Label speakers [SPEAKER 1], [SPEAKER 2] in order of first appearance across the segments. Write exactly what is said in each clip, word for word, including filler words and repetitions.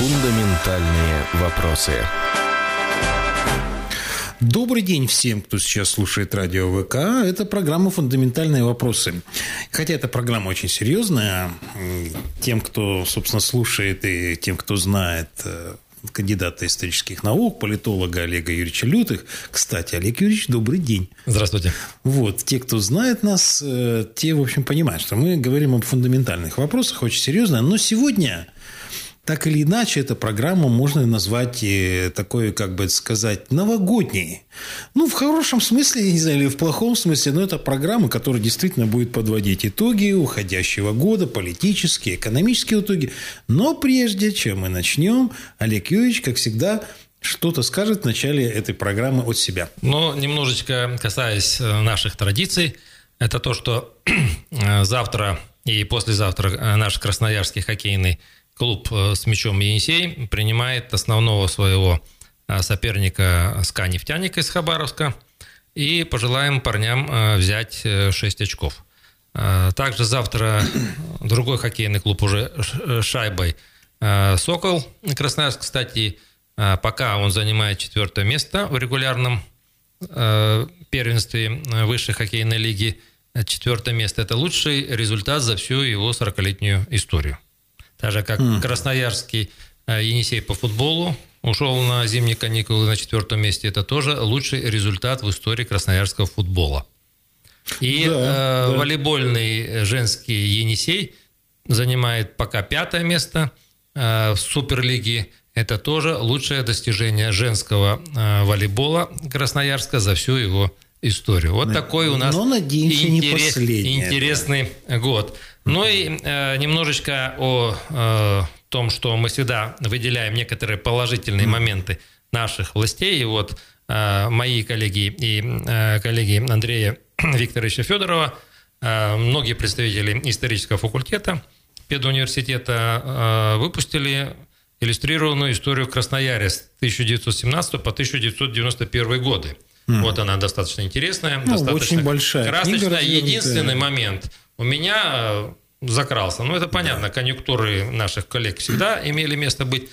[SPEAKER 1] Фундаментальные вопросы.
[SPEAKER 2] Добрый день всем, кто сейчас слушает радио ВК. Это программа «Фундаментальные вопросы». Хотя эта программа очень серьезная. Тем, кто, собственно, слушает, и тем, кто знает кандидата исторических наук, политолога Олега Юрьевича Лютых. Кстати, Олег Юрьевич, добрый день.
[SPEAKER 3] Здравствуйте.
[SPEAKER 2] Вот, те, кто знает нас, те, в общем, понимают, что мы говорим об фундаментальных вопросах, очень серьезно. Но сегодня... Так или иначе, эта программа можно назвать такой, как бы сказать, новогодней. Ну, в хорошем смысле, не знаю, или в плохом смысле, но это программа, которая действительно будет подводить итоги уходящего года, политические, экономические итоги. Но прежде чем мы начнем, Олег Юрьевич, как всегда, что-то скажет в начале этой программы от себя.
[SPEAKER 3] Но немножечко касаясь наших традиций, это то, что завтра и послезавтра наш красноярский хоккейный клуб с мячом «Енисей» принимает основного своего соперника СКА «Нефтяник» из Хабаровска. И пожелаем парням взять шесть очков. Также завтра другой хоккейный клуб уже шайбой «Сокол» Красноярск. Кстати, пока он занимает четвертое место в регулярном первенстве высшей хоккейной лиги. Четвертое место – это лучший результат за всю его сорокалетнюю историю. Так же, как mm. красноярский «Енисей» по футболу ушел на зимние каникулы на четвертом месте, это тоже лучший результат в истории красноярского футбола. И да, э, да. волейбольный женский «Енисей» занимает пока пятое место э, в Суперлиге. Это тоже лучшее достижение женского э, волейбола Красноярска за всю его историю. Вот но, такой у нас
[SPEAKER 2] надеемся, интерес,
[SPEAKER 3] интересный да. год. Ну и э, немножечко о э, том, что мы всегда выделяем некоторые положительные mm. моменты наших властей. И вот э, мои коллеги и э, коллеги Андрея Викторовича Федорова, э, многие представители исторического факультета педуниверситета э, выпустили иллюстрированную историю Красноярья с тысяча девятьсот семнадцатого по тысяча девятьсот девяносто первый годы. Mm. Вот она достаточно интересная,
[SPEAKER 2] ну,
[SPEAKER 3] достаточно
[SPEAKER 2] очень большая
[SPEAKER 3] красочная. Единственный момент у меня закрался. Ну, это понятно, конъюнктуры наших коллег всегда имели место быть.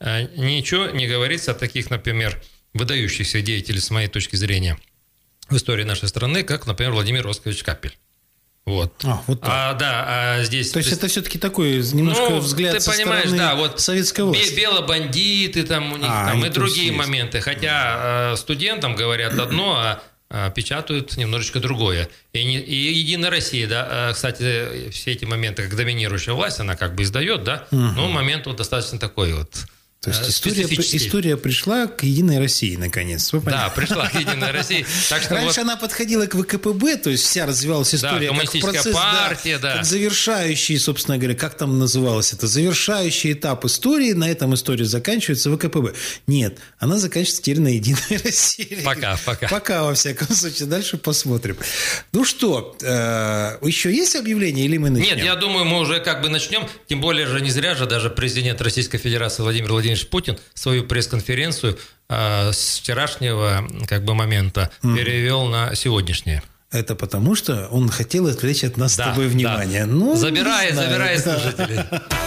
[SPEAKER 3] Ничего не говорится о таких, например, выдающихся деятелей, с моей точки зрения, в истории нашей страны, как, например, Владимир Оскарович Капель. Вот.
[SPEAKER 2] А, вот так.
[SPEAKER 3] А, да, а здесь...
[SPEAKER 2] То есть, это все-таки такой немножко ну, взгляд
[SPEAKER 3] ты
[SPEAKER 2] со
[SPEAKER 3] понимаешь,
[SPEAKER 2] стороны
[SPEAKER 3] да, вот
[SPEAKER 2] советской власти.
[SPEAKER 3] Белобандиты там у них,
[SPEAKER 2] а,
[SPEAKER 3] там и другие моменты. Хотя студентам говорят одно, а печатают немножечко другое. И, не, и Единая Россия, да, кстати, все эти моменты, как доминирующая власть, она как бы издает, да, угу. но момент вот достаточно такой вот.
[SPEAKER 2] То есть история, история пришла к Единой России, наконец.
[SPEAKER 3] Да, пришла к Единой России. Так что
[SPEAKER 2] раньше
[SPEAKER 3] вот...
[SPEAKER 2] она подходила к ВКПБ, то есть вся развивалась история
[SPEAKER 3] да,
[SPEAKER 2] как процесс,
[SPEAKER 3] партия, да,
[SPEAKER 2] да, как завершающий, собственно говоря, как там называлось это, завершающий этап истории, на этом история заканчивается ВКПБ. Нет, она заканчивается теперь на Единой России.
[SPEAKER 3] Пока, пока.
[SPEAKER 2] Пока, во всяком случае, дальше посмотрим. Ну что, еще есть объявление или мы начнем?
[SPEAKER 3] Нет, я думаю, мы уже как бы начнем, тем более же не зря же даже президент Российской Федерации Владимир Владимирович Путин свою пресс-конференцию э, с вчерашнего как бы момента mm. перевел на сегодняшнее.
[SPEAKER 2] Это потому, что он хотел отвлечь от нас
[SPEAKER 3] да,
[SPEAKER 2] с тобой внимание.
[SPEAKER 3] Да.
[SPEAKER 2] Ну,
[SPEAKER 3] забирай, забирай слушателей.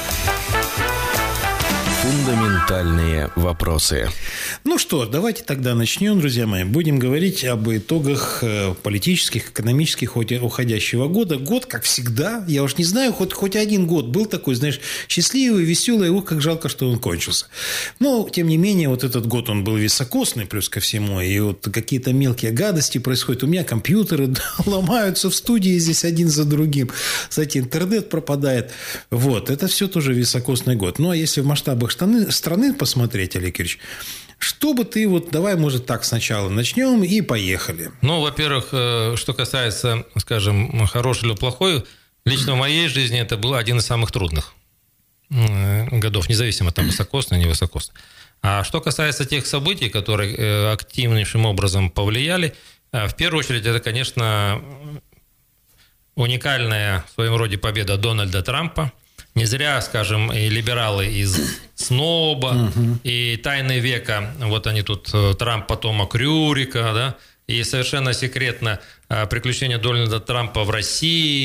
[SPEAKER 1] Фундаментальные вопросы.
[SPEAKER 2] Ну что, давайте тогда начнем, друзья мои. Будем говорить об итогах политических, экономических уходящего года. Год, как всегда, я уж не знаю, хоть, хоть один год был такой, знаешь, счастливый, веселый, ух, как жалко, что он кончился. Но, тем не менее, вот этот год, он был високосный, плюс ко всему, и вот какие-то мелкие гадости происходят. У меня компьютеры ломаются в студии здесь один за другим. Кстати, интернет пропадает. Вот, это все тоже високосный год. Ну, а если в масштабах Страны, страны посмотреть, Олег Юрьевич, что бы ты, вот давай, может, так сначала начнем и поехали.
[SPEAKER 3] Ну, во-первых, что касается, скажем, хороший или плохой, лично в моей жизни это был один из самых трудных годов, независимо там высокосный, не высокосный. А что касается тех событий, которые активнейшим образом повлияли, в первую очередь это, конечно, уникальная в своем роде победа Дональда Трампа. Не зря, скажем, и либералы из СНОБа, угу. и «Тайны века», вот они тут, Трамп, потомок Рюрика, да, и совершенно секретно приключения Дональда Трампа в России,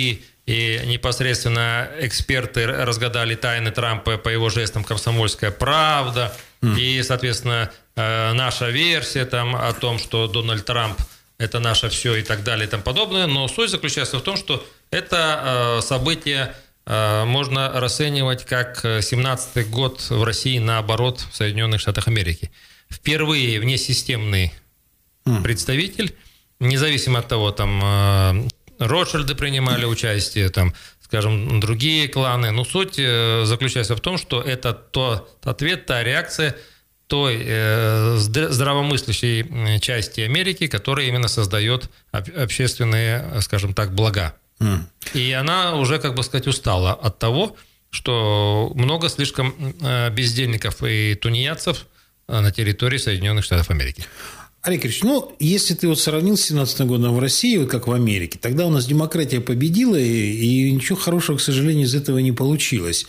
[SPEAKER 3] и непосредственно эксперты разгадали тайны Трампа по его жестам «Комсомольская правда», mm. и, соответственно, наша версия там, о том, что Дональд Трамп – это наше все и так далее и тому подобное. Но суть заключается в том, что это событие можно расценивать как семнадцатый год в России, наоборот, в Соединенных Штатах Америки. Впервые внесистемный mm. представитель, независимо от того, там Ротшильды принимали участие, там, скажем, другие кланы. Но суть заключается в том, что это тот ответ, та реакция той э, здравомыслящей части Америки, которая именно создает общественные, скажем так, блага. Mm. И она уже, как бы сказать, устала от того, что много слишком бездельников и тунеядцев на территории Соединенных Штатов Америки.
[SPEAKER 2] Олег Ильич, ну, если ты вот сравнил с семнадцатым годом в России, вот как в Америке, тогда у нас демократия победила, и, и ничего хорошего, к сожалению, из этого не получилось.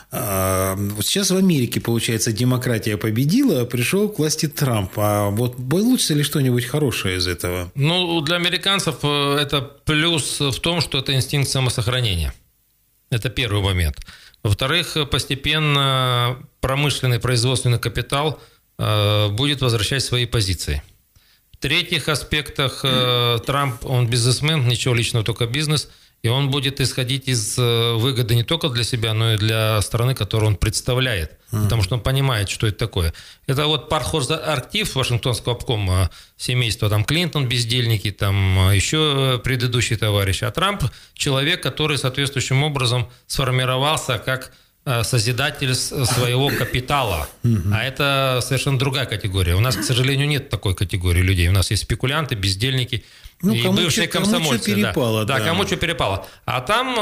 [SPEAKER 2] А, вот сейчас в Америке, получается, демократия победила, а пришел к власти Трамп. А вот получится ли что-нибудь хорошее из этого?
[SPEAKER 3] Ну, для американцев это плюс в том, что это инстинкт самосохранения. Это первый момент. Во-вторых, постепенно промышленный производственный капитал будет возвращать свои позиции. В третьих аспектах Трамп, он бизнесмен, ничего личного, только бизнес, и он будет исходить из выгоды не только для себя, но и для страны, которую он представляет, потому что он понимает, что это такое. Это вот пархозактив Вашингтонского обкома, семейства там Клинтон, бездельники, там еще предыдущий товарищ, а Трамп человек, который соответствующим образом сформировался как созидатель своего капитала. Mm-hmm. А это совершенно другая категория. У нас, к сожалению, нет такой категории людей. У нас есть спекулянты, бездельники, ну, и бывшие что, комсомольцы. Кому что перепало, да. Да, кому что перепало. А там,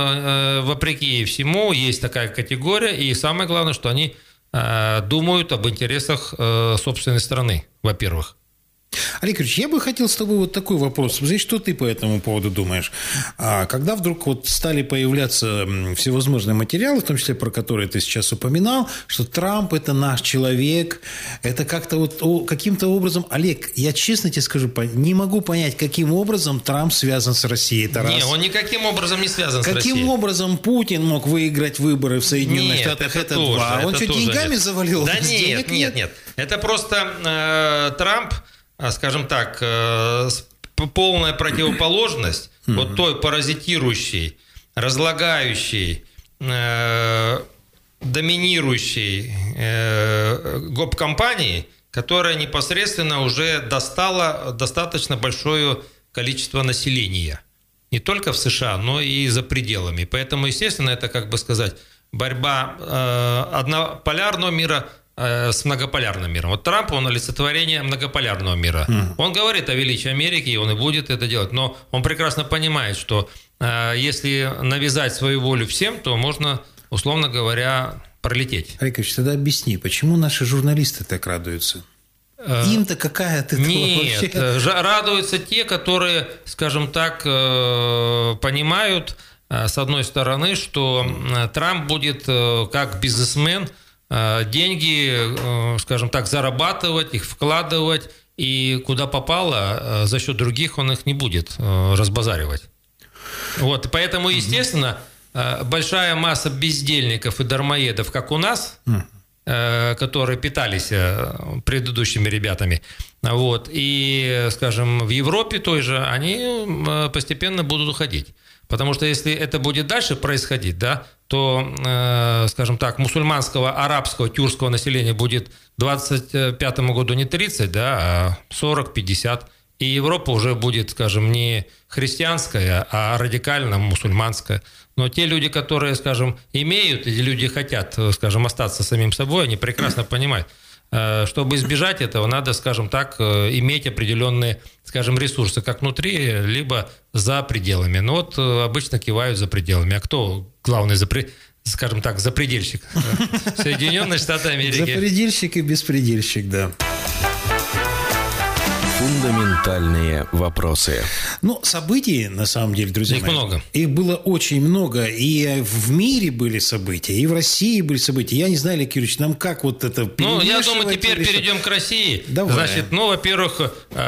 [SPEAKER 3] вопреки всему, есть такая категория. И самое главное, что они думают об интересах собственной страны, во-первых.
[SPEAKER 2] Олег Ильич, я бы хотел с тобой вот такой вопрос. Знаешь, что ты по этому поводу думаешь? А когда вдруг вот стали появляться всевозможные материалы, в том числе про которые ты сейчас упоминал, что Трамп – это наш человек, это как-то вот каким-то образом… Олег, я честно тебе скажу, не могу понять, каким образом Трамп связан с Россией. Это
[SPEAKER 3] не,
[SPEAKER 2] раз.
[SPEAKER 3] Он никаким образом не связан
[SPEAKER 2] каким
[SPEAKER 3] с Россией.
[SPEAKER 2] Каким образом Путин мог выиграть выборы в Соединенных
[SPEAKER 3] нет,
[SPEAKER 2] Штатах?
[SPEAKER 3] Это,
[SPEAKER 2] это
[SPEAKER 3] тоже,
[SPEAKER 2] два. Он
[SPEAKER 3] это
[SPEAKER 2] что, деньгами
[SPEAKER 3] нет.
[SPEAKER 2] завалил?
[SPEAKER 3] Да нет,
[SPEAKER 2] денег
[SPEAKER 3] нет, нет. Это просто э, Трамп… скажем так, полная противоположность mm-hmm. вот той паразитирующей, разлагающей, э, доминирующей э, гоп-компании, которая непосредственно уже достала достаточно большое количество населения. Не только в США, но и за пределами. Поэтому, естественно, это, как бы сказать, борьба э, однополярного мира с многополярным миром. Вот Трамп, он олицетворение многополярного мира. Mm. Он говорит о величии Америки, и он и будет это делать, но он прекрасно понимает, что э, если навязать свою волю всем, то можно, условно говоря, пролететь.
[SPEAKER 2] Олег Ильич, тогда объясни, почему наши журналисты так радуются? Им-то какая от этого
[SPEAKER 3] Нет,
[SPEAKER 2] вообще?
[SPEAKER 3] Радуются те, которые, скажем так, понимают, с одной стороны, что Трамп будет как бизнесмен деньги, скажем так, зарабатывать, их вкладывать, и куда попало, за счет других он их не будет разбазаривать. Вот, поэтому, естественно, большая масса бездельников и дармоедов, как у нас, которые питались предыдущими ребятами, вот, и, скажем, в Европе той же, они постепенно будут уходить. Потому что если это будет дальше происходить, да, то, э, скажем так, мусульманского, арабского, тюркского населения будет к двадцать пятому году не тридцать, да, а сорок-пятьдесят. И Европа уже будет, скажем, не христианская, а радикально мусульманская. Но те люди, которые, скажем, имеют, или люди хотят, скажем, остаться самим собой, они прекрасно понимают. Чтобы избежать этого, надо, скажем так, иметь определенные, скажем, ресурсы как внутри, либо за пределами. Но вот обычно кивают за пределами. А кто главный, запре... скажем так, запредельщик? Соединенные Штаты Америки.
[SPEAKER 2] Запредельщик и беспредельщик, да.
[SPEAKER 1] Фундаментальные вопросы.
[SPEAKER 2] Ну, событий, на самом деле, друзья
[SPEAKER 3] их
[SPEAKER 2] мои,
[SPEAKER 3] много.
[SPEAKER 2] Их было очень много. И в мире были события, и в России были события. Я не знаю, Олег Юрьевич, нам как вот это
[SPEAKER 3] Ну, я
[SPEAKER 2] перемешивать
[SPEAKER 3] думаю, теперь
[SPEAKER 2] или что?
[SPEAKER 3] перейдем к России.
[SPEAKER 2] Давай.
[SPEAKER 3] Значит, ну, во-первых,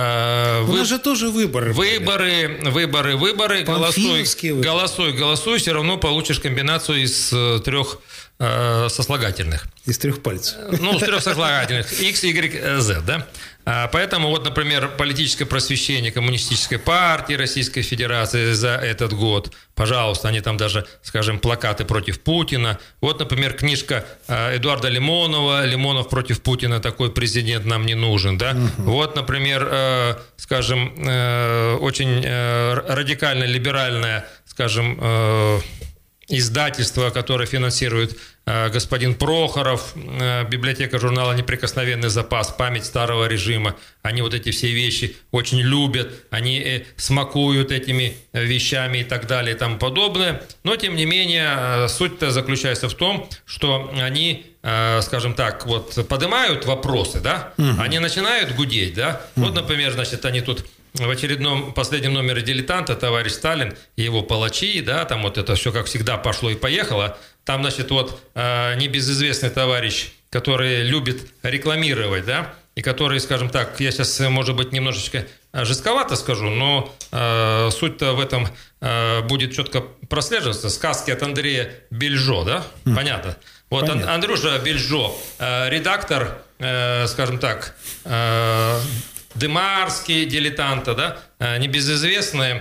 [SPEAKER 3] э,
[SPEAKER 2] У
[SPEAKER 3] вы-
[SPEAKER 2] нас же тоже выборы. были.
[SPEAKER 3] выборы, выборы, выборы. Голосуй,
[SPEAKER 2] Панфиловские выборы.
[SPEAKER 3] голосуй, голосуй, все равно получишь комбинацию из э, трех э, сослагательных.
[SPEAKER 2] Из трех пальцев.
[SPEAKER 3] Ну, с трех сослагательных. X, Y, Z, да? А, Поэтому вот, например, политическое просвещение Коммунистической партии Российской Федерации за этот год. Пожалуйста, они там даже, скажем, плакаты против Путина. Вот, например, книжка а, Эдуарда Лимонова «Лимонов против Путина. Такой президент нам не нужен». Да? Угу. Вот, например, э, скажем, э, очень э, радикально-либеральная, скажем, э, издательство, которое финансирует э, господин Прохоров, э, библиотека журнала «Неприкосновенный запас», память старого режима. Они вот эти все вещи очень любят, они э, смакуют этими э, вещами и так далее и тому подобное. Но, тем не менее, э, суть-то заключается в том, что они, э, скажем так, вот поднимают вопросы, да, угу. Они начинают гудеть, да. Угу. Вот, например, значит, они тут в очередном последнем номере «Дилетанта» товарищ Сталин и его палачи, да, там вот это все, как всегда, пошло и поехало. Там, значит, вот э, небезызвестный товарищ, который любит рекламировать, да, и который, скажем так, я сейчас, может быть, немножечко жестковато скажу, но э, суть-то в этом э, будет четко прослеживаться. Сказки от Андрея Бельжо, да, mm. понятно. Вот Понятно. Андрюша Бельжо, э, редактор, э, скажем так, э, Демарский, «Дилетанта», да, небезызвестные,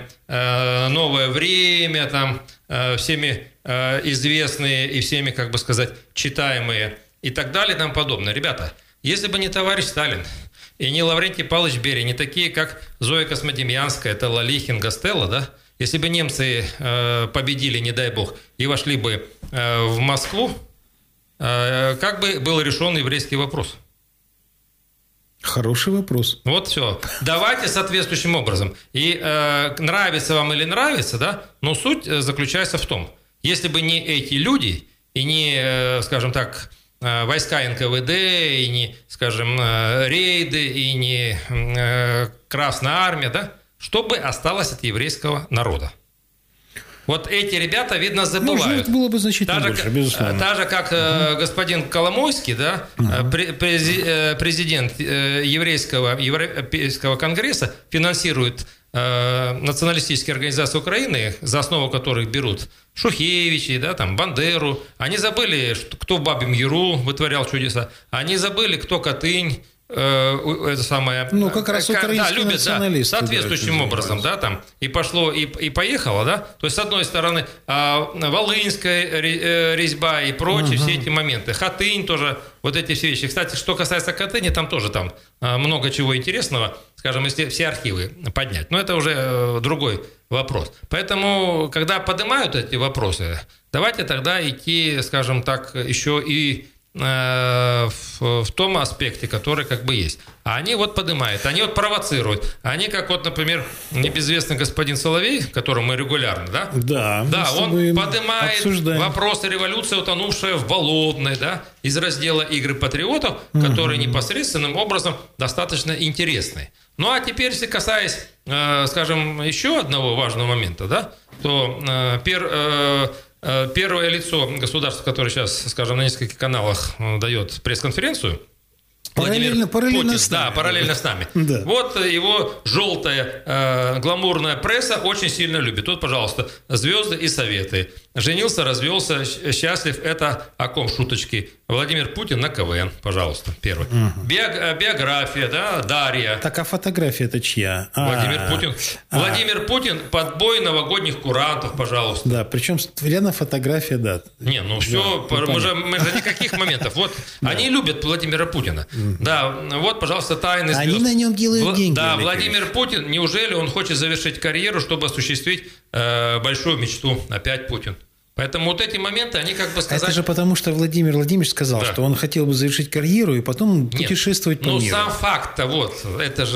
[SPEAKER 3] «Новое время», там, всеми известные и всеми, как бы сказать, читаемые и так далее и тому подобное. Ребята, если бы не товарищ Сталин и не Лаврентий Павлович Берия, не такие, как Зоя Космодемьянская, это Лалихин, Гастелло, да, если бы немцы победили, не дай бог, и вошли бы в Москву, как бы был решен еврейский вопрос?
[SPEAKER 2] Хороший вопрос.
[SPEAKER 3] Вот все. Давайте соответствующим образом. И э, нравится вам или нравится, да, но суть заключается в том, если бы не эти люди, и не, э, скажем так, э, войска эн ка вэ дэ, и не, скажем, э, рейды, и не э, Красная Армия, да, что бы осталось от еврейского народа? Вот эти ребята, видно, забывают.
[SPEAKER 2] Ну, было бы значительно
[SPEAKER 3] так
[SPEAKER 2] больше,
[SPEAKER 3] же,
[SPEAKER 2] безусловно.
[SPEAKER 3] Так же, как э, господин Коломойский, да, uh-huh. прези, президент э, еврейского, Европейского конгресса, финансирует э, националистические организации Украины, за основу которых берут Шухевичей, да, там, Бандеру. Они забыли, что, кто в Бабьем Яру вытворял чудеса. Они забыли, кто Катынь. Это самое,
[SPEAKER 2] ну, как раз украинские
[SPEAKER 3] да, любят,
[SPEAKER 2] националисты.
[SPEAKER 3] Да, соответствующим
[SPEAKER 2] да,
[SPEAKER 3] образом, да, там, и пошло, и, и поехало, да. То есть, с одной стороны, волынская резьба и прочие, uh-huh. все эти моменты. Хатынь тоже, вот эти все вещи. Кстати, что касается Хатыни, там тоже там много чего интересного, скажем, если все архивы поднять. Но это уже другой вопрос. Поэтому, когда поднимают эти вопросы, давайте тогда идти, скажем так, еще и В, в том аспекте, который как бы есть. А они вот поднимают, они вот провоцируют. Они, как вот, например, небезызвестный господин Соловей, которому мы регулярно, да?
[SPEAKER 2] Да,
[SPEAKER 3] да он поднимает
[SPEAKER 2] обсуждаем.
[SPEAKER 3] вопросы революции, утонувшая в Болотной, да, из раздела «Игры патриотов», угу. которые непосредственным образом достаточно интересны. Ну, а теперь, если касаясь, э, скажем, еще одного важного момента, да, то э, пер... Э, Первое лицо государства, которое сейчас, скажем, на нескольких каналах дает пресс-конференцию,
[SPEAKER 2] параллельно, параллельно
[SPEAKER 3] Путин,
[SPEAKER 2] с нами.
[SPEAKER 3] Да, параллельно с нами.
[SPEAKER 2] Да.
[SPEAKER 3] Вот его желтая э, гламурная пресса очень сильно любит. Вот, пожалуйста, звезды и советы. Женился, развелся, счастлив. Это о ком шуточки? Владимир Путин на ка вэ эн, пожалуйста, первый. Угу. Биог, биография, да, Дарья.
[SPEAKER 2] Так, а фотография это чья?
[SPEAKER 3] Владимир
[SPEAKER 2] А-а-а.
[SPEAKER 3] Путин.
[SPEAKER 2] А-а-а.
[SPEAKER 3] Владимир Путин, подбой новогодних курантов, пожалуйста.
[SPEAKER 2] Да, причем рядом фотография, да.
[SPEAKER 3] Не, ну все, да, мы, же, мы же никаких моментов. Вот, да. Они любят Владимира Путина. Угу. Да, вот, пожалуйста, тайны звезд.
[SPEAKER 2] Они на нем делают Вла- деньги.
[SPEAKER 3] Да, Владимир Путин, неужели он хочет завершить карьеру, чтобы осуществить э, большую мечту? Опять Путин. Поэтому вот эти моменты, они как бы сказать...
[SPEAKER 2] Это же потому, что Владимир Владимирович сказал, да. что он хотел бы завершить карьеру и потом Нет, путешествовать по
[SPEAKER 3] ну,
[SPEAKER 2] миру.
[SPEAKER 3] Ну, сам факт-то вот, это же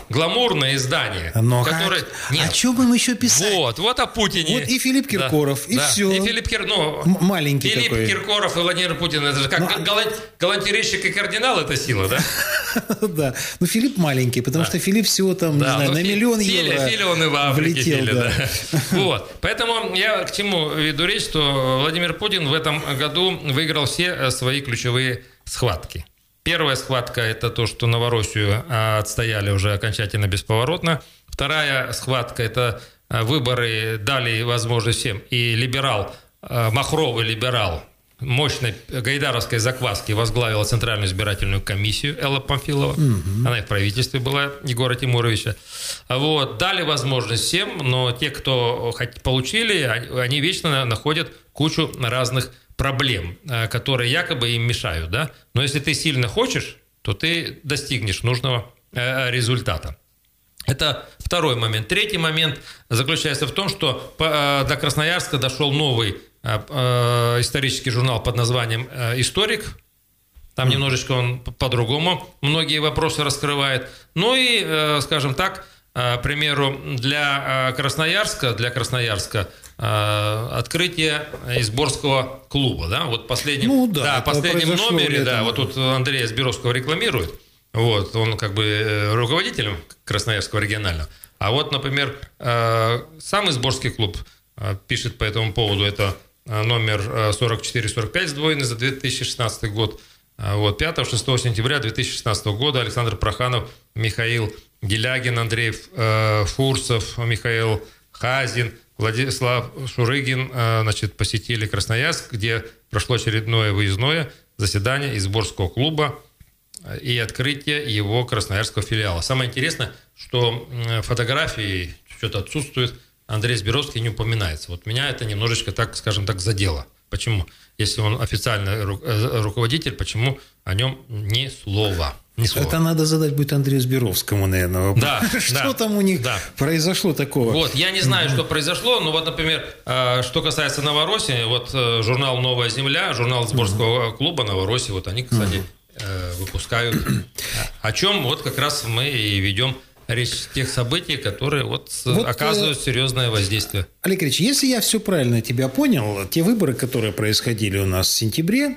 [SPEAKER 3] гламурное издание,
[SPEAKER 2] Но
[SPEAKER 3] которое...
[SPEAKER 2] а,
[SPEAKER 3] Нет.
[SPEAKER 2] о чем им еще писать?
[SPEAKER 3] Вот, вот о Путине.
[SPEAKER 2] Вот и Филипп Киркоров,
[SPEAKER 3] да,
[SPEAKER 2] и
[SPEAKER 3] да.
[SPEAKER 2] все.
[SPEAKER 3] И Филипп Кир... ну,
[SPEAKER 2] М- маленький
[SPEAKER 3] Филипп
[SPEAKER 2] такой.
[SPEAKER 3] Киркоров и Владимир Путин, это же как
[SPEAKER 2] Ну,
[SPEAKER 3] галан... галантерейщик и кардинал, это сила, да?
[SPEAKER 2] Да. Ну, Филипп маленький, потому
[SPEAKER 3] Да.
[SPEAKER 2] что Филипп всего там, не
[SPEAKER 3] Да,
[SPEAKER 2] знаю,
[SPEAKER 3] ну,
[SPEAKER 2] на
[SPEAKER 3] Фи-
[SPEAKER 2] миллион
[SPEAKER 3] Филя,
[SPEAKER 2] евро
[SPEAKER 3] Филя он и в Африке,
[SPEAKER 2] влетел.
[SPEAKER 3] Филя,
[SPEAKER 2] Да.
[SPEAKER 3] да. Вот. Поэтому я к чему веду речь, что Владимир Путин в этом году выиграл все свои ключевые схватки. Первая схватка – это то, что Новороссию отстояли уже окончательно бесповоротно. Вторая схватка – это выборы дали возможность всем. И либерал, махровый либерал, мощной гайдаровской закваски возглавила Центральную избирательную комиссию Элла Памфилова. Угу. Она и в правительстве была, Егора Тимуровича. Вот. Дали возможность всем, но те, кто получили, они вечно находят кучу разных проблем, которые якобы им мешают. Да? Но если ты сильно хочешь, то ты достигнешь нужного результата. Это второй момент. Третий момент заключается в том, что до Красноярска дошел новый исторический журнал под названием «Историк». Там немножечко он по-другому многие вопросы раскрывает. Ну и, скажем так, к примеру, для Красноярска, для Красноярска открытие Изборского клуба. Да? Вот последнем,
[SPEAKER 2] ну, да,
[SPEAKER 3] да, последнем номере,
[SPEAKER 2] летом.
[SPEAKER 3] да, вот тут Андрея Сберовского рекламирует. Вот, он как бы руководителем Красноярского регионального. А вот, например, сам Изборский клуб пишет по этому поводу, это номер сорок четыре сорок пять сдвоенный за две тысячи шестнадцатый год. Вот, пятого-шестого сентября две тысячи шестнадцатого года Александр Проханов, Михаил Гелягин, Андрей Фурсов, Михаил Хазин, Владислав Шурыгин значит, посетили Красноярск, где прошло очередное выездное заседание Изборского клуба и открытие его красноярского филиала. Самое интересное, что фотографии что-то отсутствуют, Андрей Сберовский не упоминается. Вот меня это немножечко, так, скажем так, задело. Почему? Если он официальный руководитель, почему о нем ни слова? Ни слова.
[SPEAKER 2] Это надо задать будет Андрею Сберовскому, наверное, вопрос.
[SPEAKER 3] Да,
[SPEAKER 2] что
[SPEAKER 3] да,
[SPEAKER 2] там у них да. произошло такого?
[SPEAKER 3] Вот, я не знаю, что произошло, но вот, например, что касается Новороссии, вот журнал «Новая земля», журнал Изборского клуба «Новороссия», вот они, кстати, выпускают. О чем вот как раз мы и ведем речь тех событий, которые вот, вот оказывают серьезное воздействие.
[SPEAKER 2] Олег Ильич, если я все правильно тебя понял, те выборы, которые происходили у нас в сентябре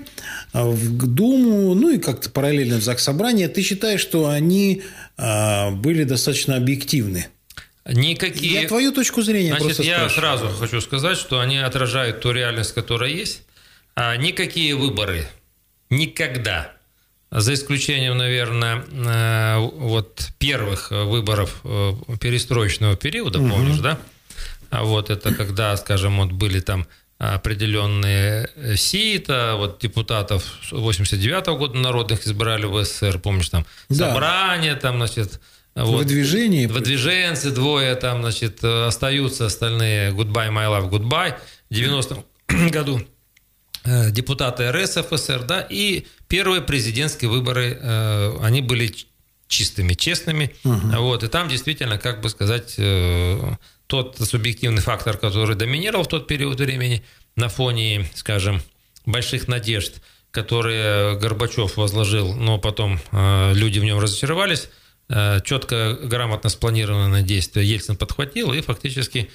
[SPEAKER 2] в Думу, ну и как-то параллельно в Заксобрание, ты считаешь, что они а, были достаточно объективны?
[SPEAKER 3] Никакие.
[SPEAKER 2] Я твою точку зрения
[SPEAKER 3] Значит,
[SPEAKER 2] просто
[SPEAKER 3] я
[SPEAKER 2] спрашиваю.
[SPEAKER 3] сразу хочу сказать, что они отражают ту реальность, которая есть. А никакие выборы никогда, за исключением, наверное, вот первых выборов перестроечного периода, угу. помнишь, да? А вот это когда, скажем, вот были там определенные сиита, вот депутатов восемьдесят девятого года народных избрали в СССР, помнишь, там да. собрание, там, значит... Вот,
[SPEAKER 2] выдвижение.
[SPEAKER 3] Выдвиженцы двое там, значит, остаются, остальные goodbye, my love, goodbye. В девяностом году депутаты эр эс эф эс эр, да, и первые президентские выборы, э, они были чистыми, честными, угу. вот, и там действительно, как бы сказать, э, тот субъективный фактор, который доминировал в тот период времени на фоне, скажем, больших надежд, которые Горбачев возложил, но потом э, люди в нем разочаровались, э, четко, грамотно спланированное действие Ельцин подхватил и фактически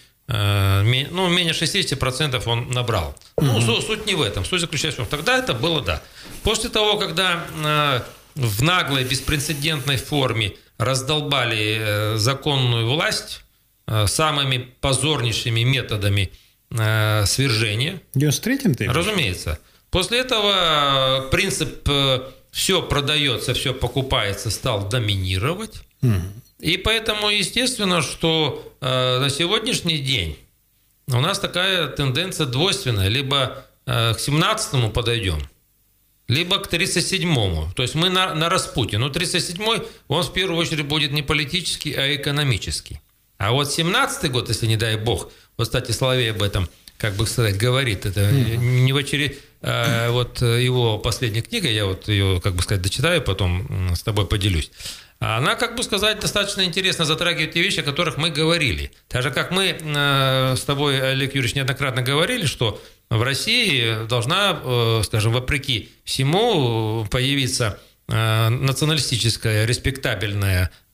[SPEAKER 3] ну, менее шестьдесят процентов он набрал. Ну, mm-hmm. суть не в этом. Суть заключается в том, тогда это было, да. После того, когда э, в наглой, беспрецедентной форме раздолбали э, законную власть э, самыми позорнейшими методами э, свержения.
[SPEAKER 2] В девяносто третьем ты?
[SPEAKER 3] Разумеется. После этого принцип э, «все продается, все покупается» стал доминировать. Mm-hmm. И поэтому, естественно, что э, на сегодняшний день у нас такая тенденция двойственная. Либо э, к семнадцатому подойдем, либо к тридцать седьмому. То есть мы на, на распутье. Но тридцать седьмой, он в первую очередь будет не политический, а экономический. А вот семнадцатый год, если не дай бог, вот, кстати, Соловей об этом, как бы сказать, говорит. Это mm. не в очередь... Э, вот его последняя книга, я вот ее, как бы сказать, дочитаю, потом с тобой поделюсь. Она, как бы сказать, достаточно интересно затрагивает те вещи, о которых мы говорили. Так же, как мы э, с тобой, Олег Юрьевич, неоднократно говорили, что в России должна, э, скажем, вопреки всему появиться э, националистическая, респектабельная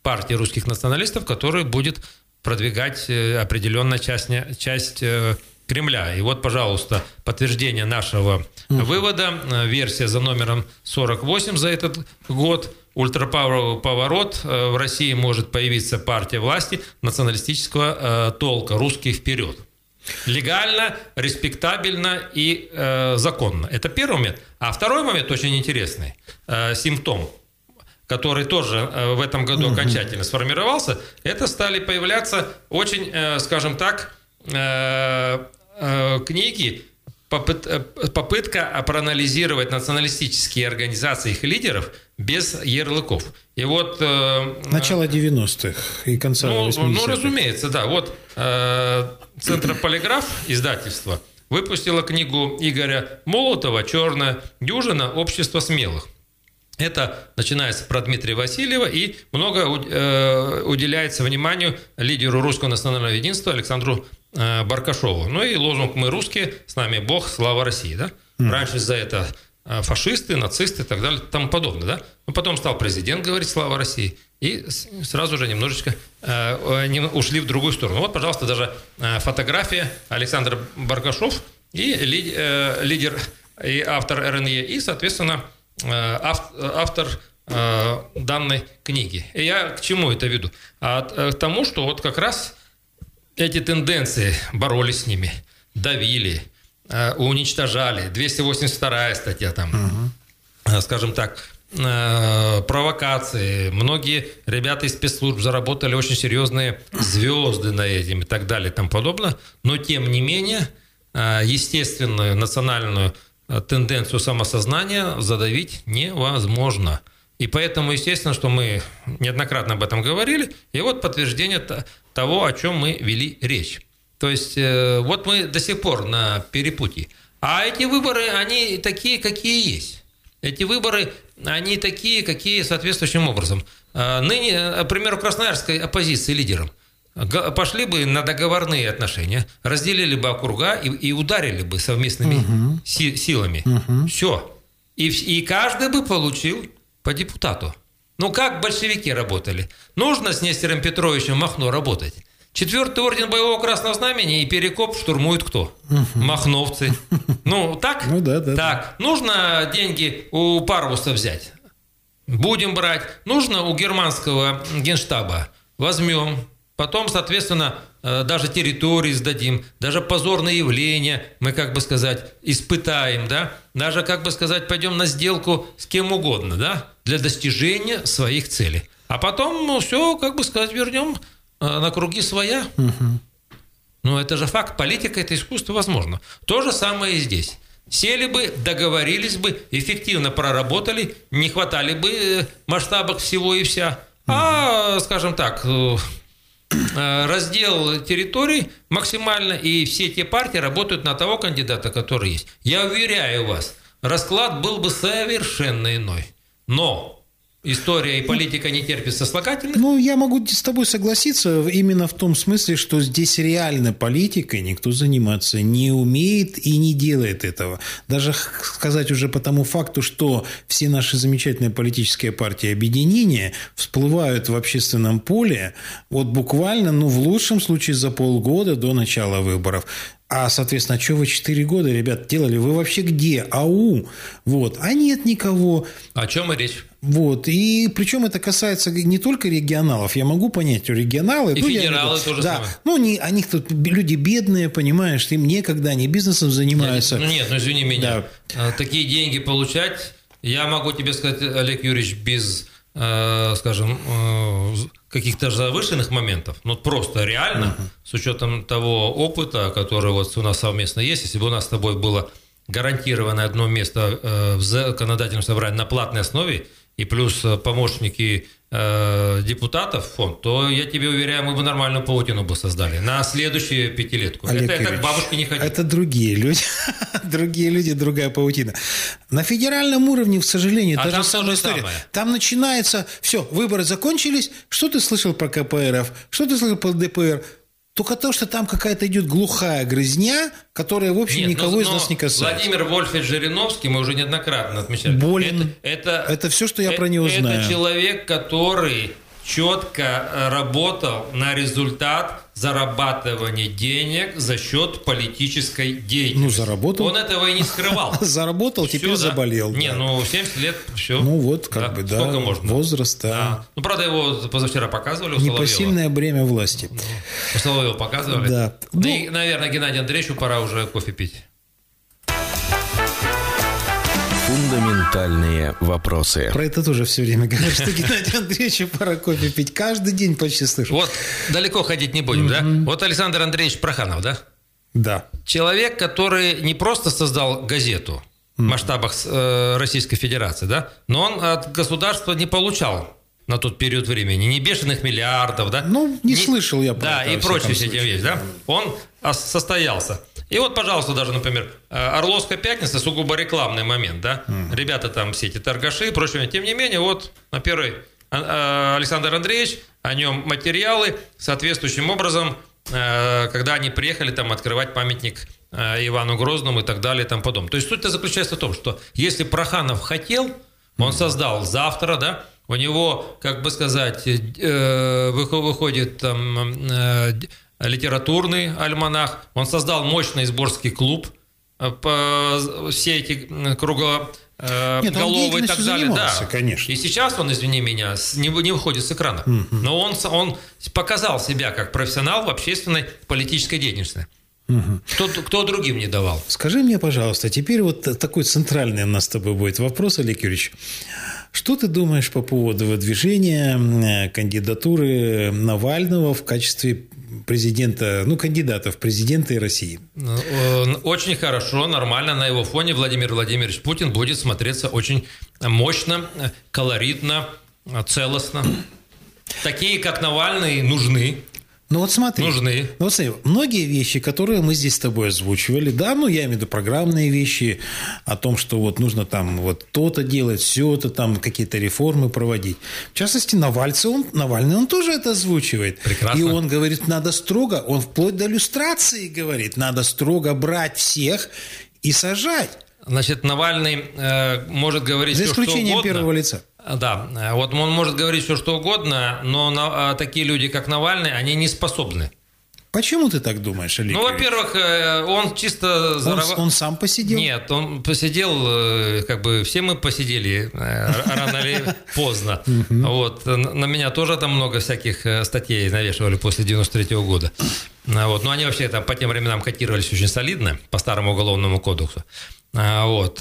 [SPEAKER 3] партии русских националистов, который будет продвигать определенная часть, часть Кремля. И вот, пожалуйста, подтверждение нашего uh-huh. вывода. Версия за номером сорок восемь за этот год. Ультраправый поворот. В России может появиться партия власти националистического толка «Русские вперед». Легально, респектабельно и э, законно. Это первый момент. А второй момент очень интересный. Э, симптом, который тоже э, в этом году окончательно сформировался, это стали появляться очень, э, скажем так, э, э, книги, попыт, э, попытка проанализировать националистические организации их лидеров без ярлыков. И вот... Э,
[SPEAKER 2] Начало девяностых и конца
[SPEAKER 3] ну,
[SPEAKER 2] восьмидесятых.
[SPEAKER 3] Ну, разумеется, да. Вот э, Центрополиграф, издательство, выпустило книгу Игоря Молотова «Черная дюжина. Общество смелых». Это начинается про Дмитрия Васильева, и много э, уделяется вниманию лидеру русского национального единства Александру э, Баркашову. Ну и лозунг «Мы русские, с нами Бог, слава России». Да? Mm. Раньше за это фашисты, нацисты и так далее, и тому подобное. Да? Но потом стал президент говорить «Слава России», и сразу же немножечко э, не, ушли в другую сторону. Вот, пожалуйста, даже э, фотография Александр Баркашов, и ли, э, лидер и автор эр эн е, и, соответственно, э, ав, автор э, данной книги. И я к чему это веду? А к тому, что вот как раз эти тенденции боролись с ними, давили, уничтожали. двести восемьдесят вторая статья там, uh-huh. скажем так, провокации. Многие ребята из спецслужб заработали очень серьезные звезды на этим и так далее и тому подобное. Но, тем не менее, естественную национальную тенденцию самосознания задавить невозможно. И поэтому, естественно, что мы неоднократно об этом говорили. И вот подтверждение того, о чем мы вели речь. То есть, э, вот мы до сих пор на перепутье. А эти выборы, они такие, какие есть. Эти выборы, они такие, какие соответствующим образом. Э, ныне, например, у красноярской оппозиции лидерам пошли бы на договорные отношения, разделили бы округа и, и ударили бы совместными угу. си, силами. Угу. Все. И, и каждый бы получил по депутату. Ну, как большевики работали? Нужно с Нестером Петровичем Махно работать. Четвертый орден боевого красного знамени и Перекоп штурмуют кто? Угу. Махновцы. Ну, так?
[SPEAKER 2] Ну, да, да.
[SPEAKER 3] Так. Нужно деньги у Парвуса взять? Будем брать. Нужно у германского генштаба? Возьмем. Потом, соответственно, даже территории сдадим, даже позорные явления мы, как бы сказать, испытаем, да? Даже, как бы сказать, пойдем на сделку с кем угодно, да? Для достижения своих целей. А потом, ну, все, как бы сказать, вернем на круги своя. Угу. Ну, это же факт. Политика – это искусство, возможно. То же самое и здесь. Сели бы, договорились бы, эффективно проработали, не хватали бы масштабов всего и вся. Угу. А, скажем так, раздел территорий максимально, и все те партии работают на того кандидата, который есть. Я уверяю вас, расклад был бы совершенно иной. Но история и политика не терпят сослагательных.
[SPEAKER 2] Ну, я могу с тобой согласиться именно в том смысле, что здесь реально политикой никто заниматься не умеет и не делает этого. Даже сказать уже по тому факту, что все наши замечательные политические партии объединения всплывают в общественном поле вот буквально, ну, в лучшем случае за полгода до начала выборов. А, соответственно, что вы четыре года, ребят, делали? Вы вообще где? Ау! Вот. А нет никого.
[SPEAKER 3] О чем и речь?
[SPEAKER 2] Вот. И причем это касается не только регионалов. Я могу понять, что регионалы...
[SPEAKER 3] И
[SPEAKER 2] ну,
[SPEAKER 3] федералы
[SPEAKER 2] я,
[SPEAKER 3] тоже
[SPEAKER 2] да,
[SPEAKER 3] самое.
[SPEAKER 2] Ну, не, они тут люди бедные, понимаешь, им некогда, они бизнесом занимаются.
[SPEAKER 3] Ну, нет, ну, извини меня. Да. Такие деньги получать, я могу тебе сказать, Олег Юрьевич, без, скажем, каких-то завышенных моментов, ну, просто реально, uh-huh. с учетом того опыта, который вот у нас совместно есть, если бы у нас с тобой было гарантированное одно место в законодательном собрании на платной основе, и плюс помощники э, депутатов фонд, то я тебе уверяю, мы бы нормальную паутину бы создали на следующую пятилетку.
[SPEAKER 2] Олег
[SPEAKER 3] это,
[SPEAKER 2] Юрьевич,
[SPEAKER 3] это к бабушке не ходить.
[SPEAKER 2] Это другие люди. Другие люди, другая паутина. На федеральном уровне, к сожалению,
[SPEAKER 3] а
[SPEAKER 2] та
[SPEAKER 3] же
[SPEAKER 2] самая история.
[SPEAKER 3] Самое.
[SPEAKER 2] Там начинается, все, выборы закончились, что ты слышал про ка пэ эр эф, что ты слышал про дэ пэ эр? Только то, что там какая-то идет глухая грызня, которая, в общем, Нет, никого но, из нас не касается.
[SPEAKER 3] Владимир Вольфович Жириновский, мы уже неоднократно отмечали.
[SPEAKER 2] Болен.
[SPEAKER 3] Это, это,
[SPEAKER 2] это все, что я
[SPEAKER 3] это,
[SPEAKER 2] про него
[SPEAKER 3] это
[SPEAKER 2] знаю.
[SPEAKER 3] Это человек, который четко работал на результат зарабатывания денег за счет политической деятельности.
[SPEAKER 2] Ну, заработал.
[SPEAKER 3] Он этого и не скрывал.
[SPEAKER 2] Заработал,
[SPEAKER 3] Все,
[SPEAKER 2] теперь
[SPEAKER 3] да.
[SPEAKER 2] заболел.
[SPEAKER 3] Не,
[SPEAKER 2] да.
[SPEAKER 3] ну, семьдесят лет, все.
[SPEAKER 2] Ну, вот, как
[SPEAKER 3] да.
[SPEAKER 2] бы, да.
[SPEAKER 3] Сколько можно?
[SPEAKER 2] Возраст, да.
[SPEAKER 3] да. Ну, правда, его позавчера показывали у Соловьева.
[SPEAKER 2] Непосильное бремя власти.
[SPEAKER 3] У Соловьева показывали.
[SPEAKER 2] Да.
[SPEAKER 3] Ну,
[SPEAKER 2] Ну,
[SPEAKER 3] и, наверное, Геннадию Андреевичу пора уже кофе пить.
[SPEAKER 1] Фундаментальные вопросы.
[SPEAKER 2] про это тоже все время говорят, что Геннадию Андреевичу пора кофе пить. Каждый день почти слышу.
[SPEAKER 3] Вот далеко ходить не будем, да? Вот Александр Андреевич Проханов, да?
[SPEAKER 2] Да.
[SPEAKER 3] Человек, который не просто создал газету в масштабах э, Российской Федерации, да, но он от государства не получал на тот период времени ни бешеных миллиардов, да.
[SPEAKER 2] Ну, не слышал я про
[SPEAKER 3] да,
[SPEAKER 2] это,
[SPEAKER 3] и
[SPEAKER 2] во
[SPEAKER 3] прочие
[SPEAKER 2] всяком
[SPEAKER 3] все эти
[SPEAKER 2] случае.
[SPEAKER 3] вещи, да. Он состоялся. И вот, пожалуйста, даже, например, Орловская пятница, сугубо рекламный момент, да. Mm. Ребята там все эти торгаши и прочее. Тем не менее, вот на первый Александр Андреевич, о нем материалы соответствующим образом, когда они приехали там открывать памятник Ивану Грозному и так далее и тому подобное. То есть суть-то заключается в том, что если Проханов хотел, он создал завтра, да, у него, как бы сказать, выходит там литературный альманах, он создал мощный сборский клуб, все эти кругло...
[SPEAKER 2] Нет,
[SPEAKER 3] головы и так далее, да.
[SPEAKER 2] Конечно.
[SPEAKER 3] И сейчас он, извини меня, не, не выходит с экрана. Uh-huh. Но он, он показал себя как профессионал в общественной политической деятельности. Uh-huh. Кто, кто другим не давал.
[SPEAKER 2] Скажи мне, пожалуйста, теперь вот такой центральный у нас с тобой будет вопрос, Олег Юрьевич. Что ты думаешь по поводу выдвижения кандидатуры Навального в качестве президента, ну, кандидата в президенты России?
[SPEAKER 3] Очень хорошо, нормально. На его фоне Владимир Владимирович Путин будет смотреться очень мощно, колоритно, целостно. Такие, как Навальный, нужны.
[SPEAKER 2] Ну вот смотри,
[SPEAKER 3] нужны.
[SPEAKER 2] Ну, вот смотри, многие вещи, которые мы здесь с тобой озвучивали, да, ну я имею в виду программные вещи о том, что вот нужно там вот то-то делать, все-то там какие-то реформы проводить. В частности, Навальцев, он, Навальный, он тоже это озвучивает.
[SPEAKER 3] Прекрасно.
[SPEAKER 2] И он говорит, надо строго, он вплоть до люстрации говорит, надо строго брать всех и сажать.
[SPEAKER 3] Значит, Навальный э, может говорить
[SPEAKER 2] За
[SPEAKER 3] все, что угодно. За
[SPEAKER 2] исключением первого лица.
[SPEAKER 3] Да, вот он может говорить все, что угодно, но на, такие люди, как Навальный, они не способны.
[SPEAKER 2] Почему ты так думаешь, Олег?
[SPEAKER 3] Ну, во-первых, он чисто...
[SPEAKER 2] Зарав... Он, он сам посидел?
[SPEAKER 3] Нет, он посидел, как бы все мы посидели рано или поздно. Вот. На меня тоже там много всяких статей навешивали после девяносто третьего года. Вот. Но они вообще там по тем временам котировались очень солидно, по старому уголовному кодексу. Вот.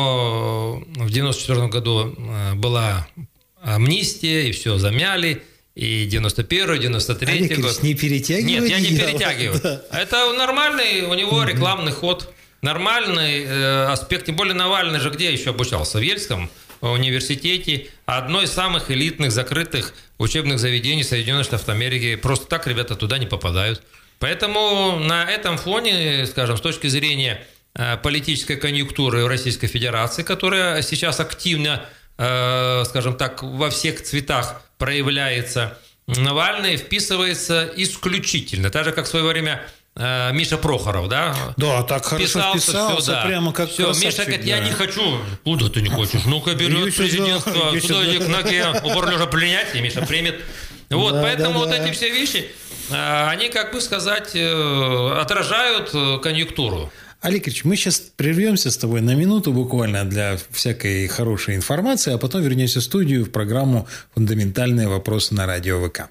[SPEAKER 3] Но в девяносто четвёртом году была амнистия, и все замяли. И девяносто первый, девяносто третий год.
[SPEAKER 2] Не перетягивай.
[SPEAKER 3] Нет, я не перетягиваю. Да. Это нормальный у него рекламный ход. Нормальный э, аспект. Тем более Навальный же где еще обучался? В Ельском университете. Одно из самых элитных, закрытых учебных заведений Соединенных Штатов Америки. Просто так ребята туда не попадают. Поэтому на этом фоне, скажем, с точки зрения э, политической конъюнктуры Российской Федерации, которая сейчас активно, э, скажем так, во всех цветах проявляется, Навальный вписывается исключительно. Так же, как в свое время э, Миша Прохоров, да?
[SPEAKER 2] Да, так хорошо вписался, вписался
[SPEAKER 3] все, да.
[SPEAKER 2] Прямо как
[SPEAKER 3] все, Миша говорит, я
[SPEAKER 2] да.
[SPEAKER 3] не хочу. Куда ты не хочешь? Ну-ка, берет президентство, сюда, сюда иди к ноге, у Барлежа принять, и Миша примет. Вот, да, поэтому да, вот да. эти все вещи, э, они, как бы сказать, э, отражают конъюнктуру.
[SPEAKER 2] Олег Ильич, мы сейчас прервемся с тобой на минуту буквально для всякой хорошей информации, а потом вернемся в студию в программу «Фундаментальные вопросы» на радио ВК.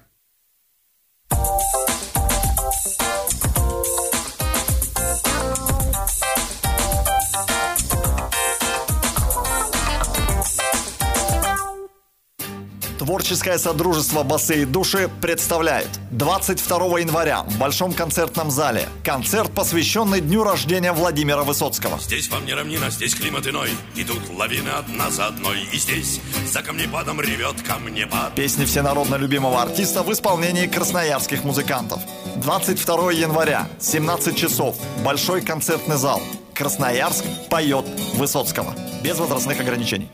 [SPEAKER 4] Творческое содружество «Басы и души» представляет двадцать второго января в Большом концертном зале концерт, посвященный дню рождения Владимира Высоцкого.
[SPEAKER 5] Здесь вам не равнина, здесь климат иной, идут лавины одна за одной, и здесь за камнепадом ревет камнепад.
[SPEAKER 4] Песни всенародно любимого артиста в исполнении красноярских музыкантов. двадцать второго января, семнадцать часов, Большой концертный зал. Красноярск поет Высоцкого. Без возрастных ограничений.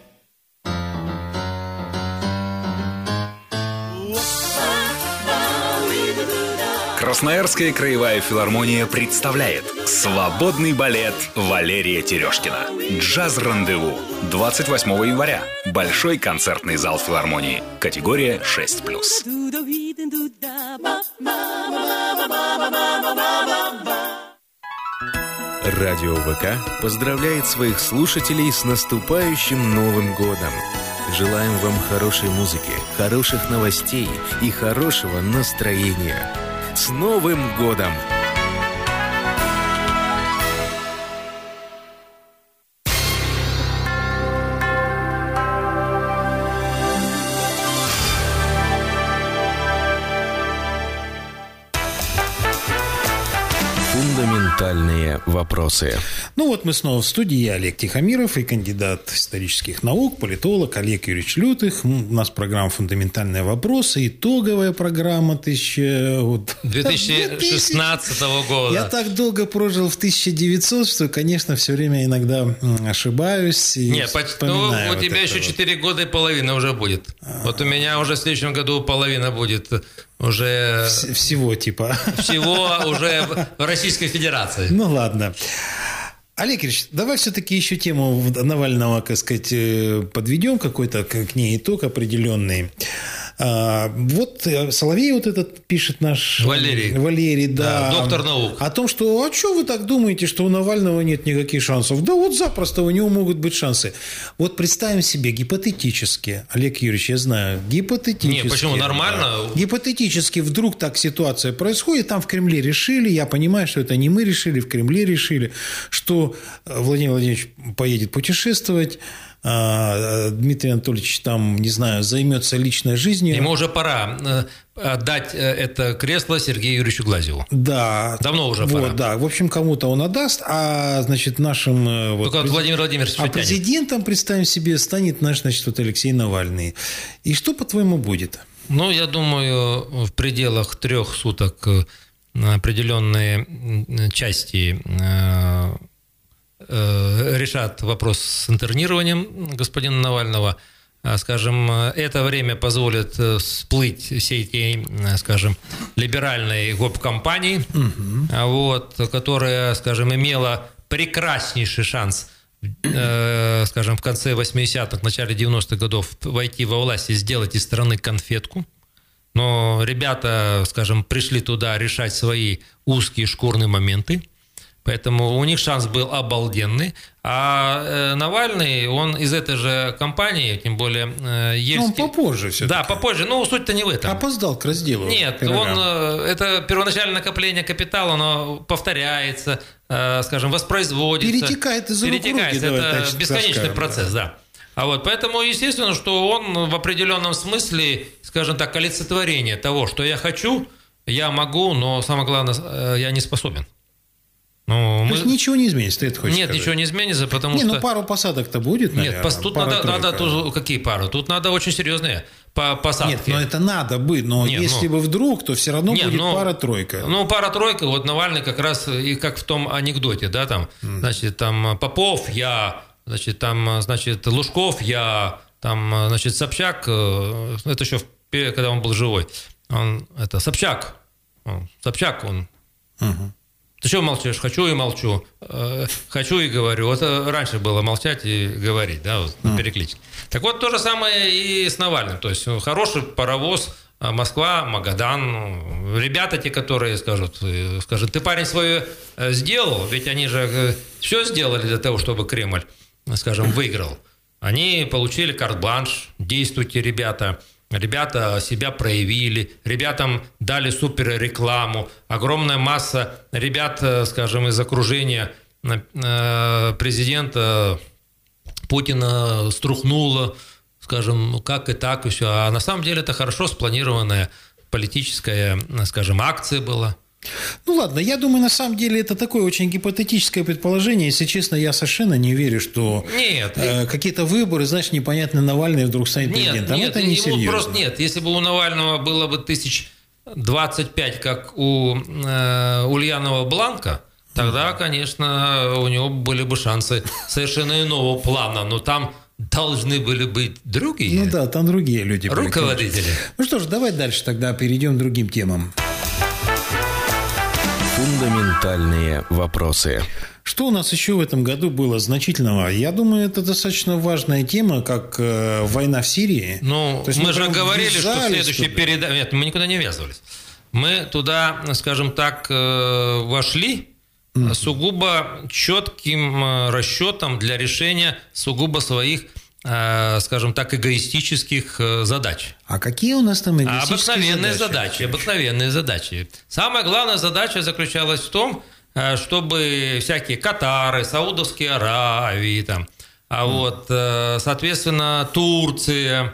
[SPEAKER 6] Красноярская краевая филармония представляет свободный балет Валерия Терешкина. Джаз-рандеву. двадцать восьмого января. Большой концертный зал филармонии. Категория шесть плюс.
[SPEAKER 1] Радио ВК поздравляет своих слушателей с наступающим Новым годом. Желаем вам хорошей музыки, хороших новостей и хорошего настроения. С Новым годом! Фундаментальные вопросы.
[SPEAKER 2] Ну вот мы снова в студии. Я Олег Тихомиров и кандидат исторических наук, политолог Олег Юрьевич Лютых. У нас программа «Фундаментальные вопросы». Итоговая программа тысяча...
[SPEAKER 3] две тысячи шестнадцатого года.
[SPEAKER 2] Я так долго прожил в тысяча девятьсот, что, конечно, все время иногда ошибаюсь. И
[SPEAKER 3] Нет, ну, у
[SPEAKER 2] вот
[SPEAKER 3] тебя еще четыре года и половина уже будет. А-а-а. Вот у меня уже в следующем году половина будет уже...
[SPEAKER 2] Всего типа.
[SPEAKER 3] Всего уже в Российской Федерации.
[SPEAKER 2] Ну ладно. Олег Ильич, давай все-таки еще тему Навального, так сказать, подведем какой-то к ней итог определенный. А, вот Соловей вот этот пишет наш...
[SPEAKER 3] Валерий.
[SPEAKER 2] Валерий, да.
[SPEAKER 3] да. Доктор наук.
[SPEAKER 2] О том, что, а что вы так думаете, что у Навального нет никаких шансов? Да вот запросто у него могут быть шансы. Вот представим себе гипотетически, Олег Юрьевич, я знаю, гипотетически.
[SPEAKER 3] Не, почему? Нормально.
[SPEAKER 2] Да, гипотетически вдруг так ситуация происходит, там в Кремле решили, я понимаю, что это не мы решили, в Кремле решили, что Владимир Владимирович поедет путешествовать, Дмитрий Анатольевич там, не знаю, займется личной жизнью.
[SPEAKER 3] Ему уже пора отдать это кресло Сергею Юрьевичу Глазьеву.
[SPEAKER 2] Да.
[SPEAKER 3] Давно уже
[SPEAKER 2] вот,
[SPEAKER 3] пора.
[SPEAKER 2] Да. В общем, кому-то он отдаст, а, значит, нашим... Вот,
[SPEAKER 3] Только
[SPEAKER 2] през...
[SPEAKER 3] Владимир Владимирович
[SPEAKER 2] А президентом, представим себе, станет наш, значит, вот Алексей Навальный. И что, по-твоему, будет?
[SPEAKER 3] Ну, я думаю, в пределах трех суток определенные части решат вопрос с интернированием господина Навального. Скажем, это время позволит всплыть всей этой, скажем, либеральной гоп-компании, угу. вот, которая, скажем, имела прекраснейший шанс, скажем, в конце восьмидесятых, начале девяностых годов войти во власть и сделать из страны конфетку. Но ребята, скажем, пришли туда решать свои узкие шкурные моменты. Поэтому у них шанс был обалденный. А Навальный, он из этой же компании, тем более... Ельский...
[SPEAKER 2] Он попозже все-таки.
[SPEAKER 3] Да, попозже. Ну, суть-то не в этом.
[SPEAKER 2] Опоздал к разделу.
[SPEAKER 3] Нет, он, это первоначальное накопление капитала, оно повторяется, скажем, воспроизводится.
[SPEAKER 2] Перетекает из рук в руки.
[SPEAKER 3] Перетекает. Это бесконечный скажем, процесс, да. да. А вот поэтому, естественно, что он в определенном смысле, скажем так, олицетворение того, что я хочу, я могу, но самое главное, я не способен. Ну,
[SPEAKER 2] То
[SPEAKER 3] мы...
[SPEAKER 2] есть ничего не изменится, ты это хочешь
[SPEAKER 3] Нет,
[SPEAKER 2] сказать?
[SPEAKER 3] ничего не изменится, потому
[SPEAKER 2] не,
[SPEAKER 3] что...
[SPEAKER 2] ну пару посадок-то будет, наверное.
[SPEAKER 3] Нет, тут надо, надо тут, какие пары? Тут надо очень серьезные посадки.
[SPEAKER 2] Нет, но это надо быть, но Нет, если ну... бы вдруг, то все равно Нет, будет ну, пара-тройка.
[SPEAKER 3] Ну, пара-тройка, вот Навальный как раз, и как в том анекдоте, да, там, mm. значит, там Попов, я, значит, там, значит, Лужков, я, там, значит, Собчак, это еще когда он был живой, он, это, Собчак, он, Собчак, он... Угу. Ты что молчишь? Хочу и молчу. Хочу и говорю. Вот раньше было молчать и говорить, да, вот, на перекличке. Так вот, то же самое и с Навальным. То есть, хороший паровоз, Москва, Магадан. Ребята те, которые скажут, скажут, ты, парень, свое сделал, ведь они же все сделали для того, чтобы Кремль, скажем, выиграл. Они получили карт-бланш, действуйте, ребята. Ребята себя проявили, ребятам дали супер рекламу, огромная масса ребят, скажем, из окружения президента Путина струхнула, скажем, ну как и так, и все. А на самом деле это хорошо спланированная политическая, скажем, акция была.
[SPEAKER 2] Ну ладно, я думаю, на самом деле это такое очень гипотетическое предположение. Если честно, я совершенно не верю, что
[SPEAKER 3] нет,
[SPEAKER 2] э, какие-то выборы, значит, непонятный Навальный вдруг станет
[SPEAKER 3] нет,
[SPEAKER 2] президентом.
[SPEAKER 3] Нет,
[SPEAKER 2] это не серьезно.
[SPEAKER 3] Просто нет. Если бы у Навального было бы тысяч двадцать пять, как у э, Ульянова Бланка, тогда, конечно, у него были бы шансы совершенно иного плана. Но там должны были быть другие.
[SPEAKER 2] Ну да, там другие люди.
[SPEAKER 3] Руководители.
[SPEAKER 2] Ну что ж, давай дальше тогда перейдем к другим темам.
[SPEAKER 1] Фундаментальные вопросы.
[SPEAKER 2] Что у нас еще в этом году было значительного? Я думаю, это достаточно важная тема, как э, война в Сирии.
[SPEAKER 3] Ну, мы, мы же говорили, что следующий передача... Нет, мы никуда не ввязывались. Мы туда, скажем так, э, вошли mm-hmm. сугубо четким расчетом для решения сугубо своих, э, скажем так, эгоистических задач.
[SPEAKER 2] А какие у нас там эгоистические
[SPEAKER 3] обыкновенные
[SPEAKER 2] задачи?
[SPEAKER 3] задачи? Обыкновенные задачи. Самая главная задача заключалась в том, чтобы всякие Катары, Саудовские Аравии, там, а mm. вот, соответственно, Турция,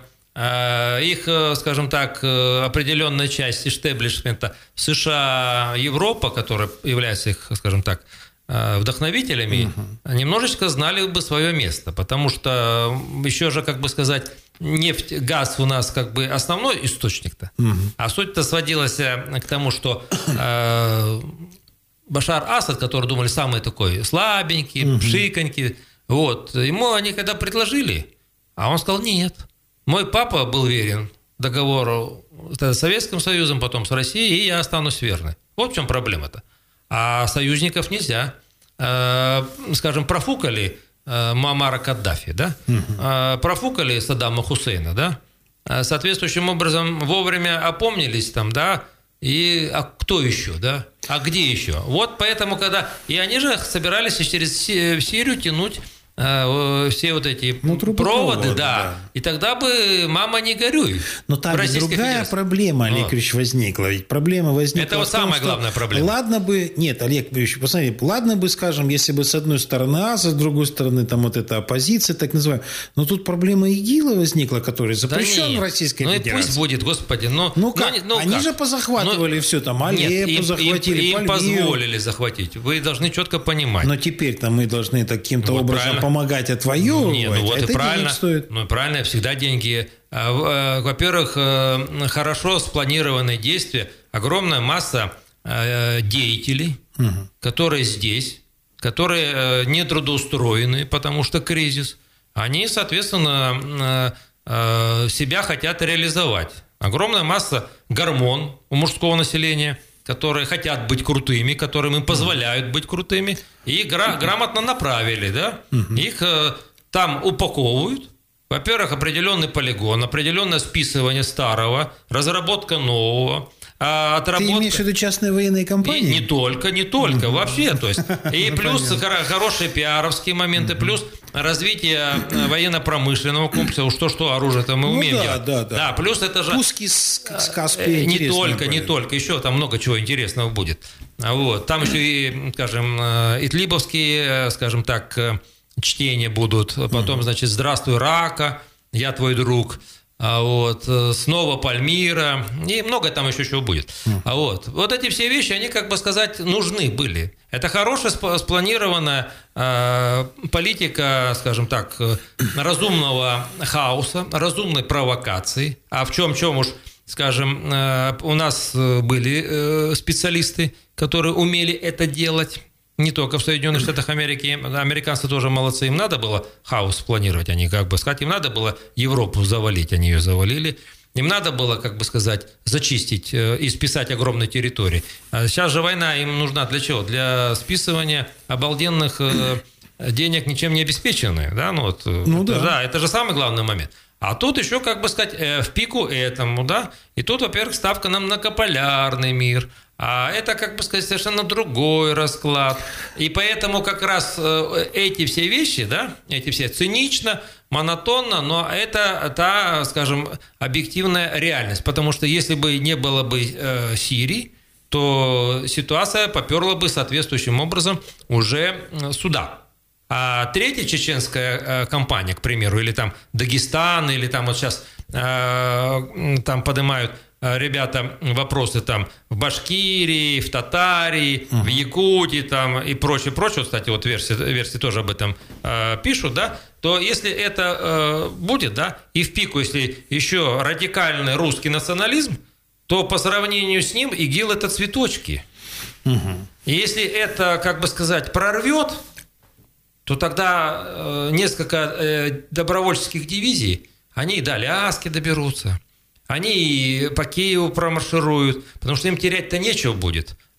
[SPEAKER 3] их, скажем так, определенная часть истеблишмента США, Европа, которая является их, скажем так, вдохновителями, mm-hmm. немножечко знали бы свое место, потому что еще же, как бы сказать, нефть, газ у нас как бы основной источник-то, mm-hmm. а суть-то сводилась к тому, что э, Башар Асад, который думали самый такой слабенький, mm-hmm. пшиконький, вот, ему они когда предложили, а он сказал нет. Мой папа был верен договору с Советским Союзом, потом с Россией, и я останусь верным. Вот в чем проблема-то. А союзников нельзя. Э, скажем, профукали э, Муаммара Каддафи, да? Угу. Профукали Саддама Хусейна, да? Соответствующим образом вовремя опомнились там, да? И а кто еще, да? А где еще? Вот поэтому, когда... И они же собирались через Сирию тянуть все вот эти ну, проводы, да. да. И тогда бы мама не горюй.
[SPEAKER 2] Но там ведь другая проблема, Олег Ильич, возникла. Ведь проблема возникла.
[SPEAKER 3] Это вот
[SPEAKER 2] в том,
[SPEAKER 3] самая
[SPEAKER 2] что
[SPEAKER 3] главная проблема.
[SPEAKER 2] Ладно бы, нет, Олег Ильич, посмотри, ладно бы, скажем, если бы с одной стороны АСА, с другой стороны там вот эта оппозиция, так называемая. Но тут проблема ИГИЛа возникла, который запрещен да в Российской
[SPEAKER 3] ну
[SPEAKER 2] Федерации.
[SPEAKER 3] Ну и пусть будет, господи. Но,
[SPEAKER 2] ну как?
[SPEAKER 3] Ну,
[SPEAKER 2] Они
[SPEAKER 3] как?
[SPEAKER 2] же позахватывали ну, все там, Алеппо захватили,
[SPEAKER 3] им, им позволили захватить. Вы должны четко понимать.
[SPEAKER 2] Но теперь-то мы должны каким-то
[SPEAKER 3] вот
[SPEAKER 2] образом
[SPEAKER 3] правильно.
[SPEAKER 2] помогать отвоевывать.
[SPEAKER 3] Нет, ну вот
[SPEAKER 2] это
[SPEAKER 3] и правильно.
[SPEAKER 2] Стоит.
[SPEAKER 3] Ну и правильно, всегда деньги. Во-первых, хорошо спланированные действия, огромная масса деятелей, угу. которые здесь, которые не трудоустроены, потому что кризис, они, соответственно, себя хотят реализовать. Огромная масса гормон у мужского населения, которые хотят быть крутыми, которым им позволяют быть крутыми, и гра- грамотно направили, да? Угу. Их э, там упаковывают. Во-первых, определенный полигон, определенное списывание старого, разработка нового. А отработка...
[SPEAKER 2] Ты имеешь в виду частные военные компании?
[SPEAKER 3] Не, не только, не только, угу. вообще. То есть, и плюс хорошие пиаровские моменты, угу. плюс развитие военно-промышленного комплекса, уж то-что оружие-то мы умеем
[SPEAKER 2] ну, да,
[SPEAKER 3] делать.
[SPEAKER 2] Да, да.
[SPEAKER 3] да, плюс это же...
[SPEAKER 2] Пуски с, с Каспия.
[SPEAKER 3] Не только, не только, еще там много чего интересного будет. Вот. Там еще и, скажем, итлибовские, скажем так, чтения будут. Потом, угу. значит, «Здравствуй, Рака», «Я твой друг». А вот, снова Пальмира, и много там еще чего будет. Mm. А вот, вот эти все вещи, они, как бы сказать, нужны были. Это хорошая спланированная э, политика, скажем так, разумного хаоса, разумной провокации. А в чем, чем уж, скажем, э, у нас были э, специалисты, которые умели это делать. Не только в Соединенных Штатах Америки, американцы тоже молодцы, им надо было хаос планировать, они как бы сказать, им надо было Европу завалить, они ее завалили, им надо было, как бы сказать, зачистить и списать огромные территории. А сейчас же война им нужна для чего? Для списывания обалденных денег, ничем не обеспеченных, да, ну вот, ну, это, да. да, это же самый главный момент. А тут еще, как бы сказать, в пику этому, да, и тут, во-первых, ставка на многополярный мир. А это, как бы сказать, совершенно другой расклад. И поэтому как раз эти все вещи, да, эти все цинично, монотонно, но это та, скажем, объективная реальность. Потому что если бы не было бы э, Сирии, то ситуация поперла бы соответствующим образом уже сюда. А третья чеченская кампания, к примеру, или там Дагестан, или там вот сейчас э, там поднимают ребята вопросы там в Башкирии, в Татарии, uh-huh. в Якутии там и прочее, прочее. Кстати, вот версии, версии тоже об этом э, пишут, да. То если это э, будет, да, и в пику, если еще радикальный русский национализм, то по сравнению с ним ИГИЛ – это цветочки. Uh-huh. И если это, как бы сказать, прорвет, то тогда э, несколько э, добровольческих дивизий, они и до Аляски доберутся. Они по Киеву промаршируют, потому что им терять-то нечего будет.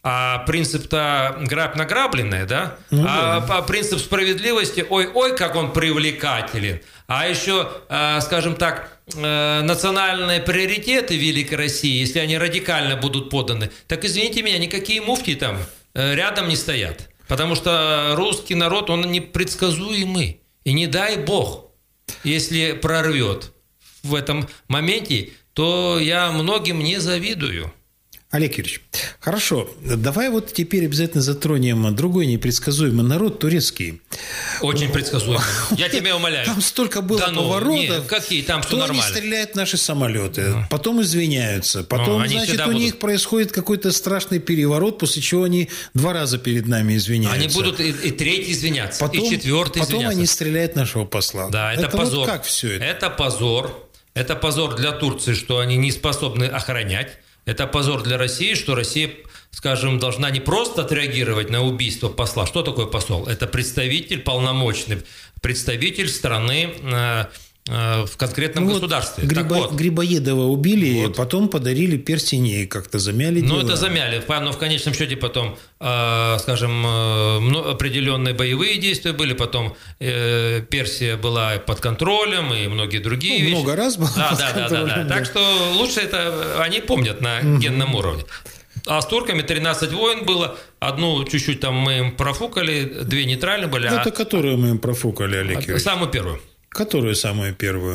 [SPEAKER 3] А принцип-то грабь награбленное, да?
[SPEAKER 2] Ну,
[SPEAKER 3] а,
[SPEAKER 2] да.
[SPEAKER 3] а принцип справедливости, ой-ой, как он привлекателен. А еще, скажем так, национальные приоритеты Великой России, если они радикально будут поданы, так, извините меня, никакие муфтии там рядом не стоят. Потому что русский народ, он непредсказуемый. И не дай бог, если прорвет в этом моменте, то я многим не завидую.
[SPEAKER 2] Олег Юрьевич, хорошо, давай вот теперь обязательно затронем другой непредсказуемый народ, турецкий.
[SPEAKER 3] Очень предсказуемый. Я тебя умоляю.
[SPEAKER 2] Там столько было
[SPEAKER 3] да ну,
[SPEAKER 2] поворотов.
[SPEAKER 3] Нет, какие? Там все
[SPEAKER 2] то
[SPEAKER 3] нормально.
[SPEAKER 2] они стреляют в наши самолеты, ну. потом извиняются, потом,
[SPEAKER 3] ну,
[SPEAKER 2] значит, у
[SPEAKER 3] будут.
[SPEAKER 2] них происходит какой-то страшный переворот, после чего они два раза перед нами извиняются.
[SPEAKER 3] Они будут и, и третий извиняться,
[SPEAKER 2] потом,
[SPEAKER 3] и четвертый
[SPEAKER 2] потом
[SPEAKER 3] извиняться.
[SPEAKER 2] Потом они стреляют нашего посла.
[SPEAKER 3] Да, это, это позор.
[SPEAKER 2] Вот как все это?
[SPEAKER 3] Это позор. Это позор для Турции, что они не способны охранять. Это позор для России, что Россия, скажем, должна не просто отреагировать на убийство посла. Что такое посол? Это представитель, полномочный представитель страны э, э, в конкретном ну государстве.
[SPEAKER 2] Вот Грибо...
[SPEAKER 3] вот.
[SPEAKER 2] Грибоедова убили,
[SPEAKER 3] вот.
[SPEAKER 2] потом подарили перстень и как-то замяли
[SPEAKER 3] Ну,
[SPEAKER 2] дело.
[SPEAKER 3] это замяли, но в конечном счете потом, э, скажем, э, определенные боевые действия были, потом э, Персия была под контролем и многие другие
[SPEAKER 2] ну,
[SPEAKER 3] вещи.
[SPEAKER 2] Много раз было
[SPEAKER 3] да,
[SPEAKER 2] под
[SPEAKER 3] да,
[SPEAKER 2] контролем.
[SPEAKER 3] Да, да, да. Так что лучше это они помнят на
[SPEAKER 2] угу.
[SPEAKER 3] генном уровне. А с турками тринадцать войн было, одну чуть-чуть там мы им профукали, две нейтральные были.
[SPEAKER 2] Это
[SPEAKER 3] а...
[SPEAKER 2] которую мы им профукали, Олег Юрьевич?
[SPEAKER 3] Самую первую.
[SPEAKER 2] Которую самую первую?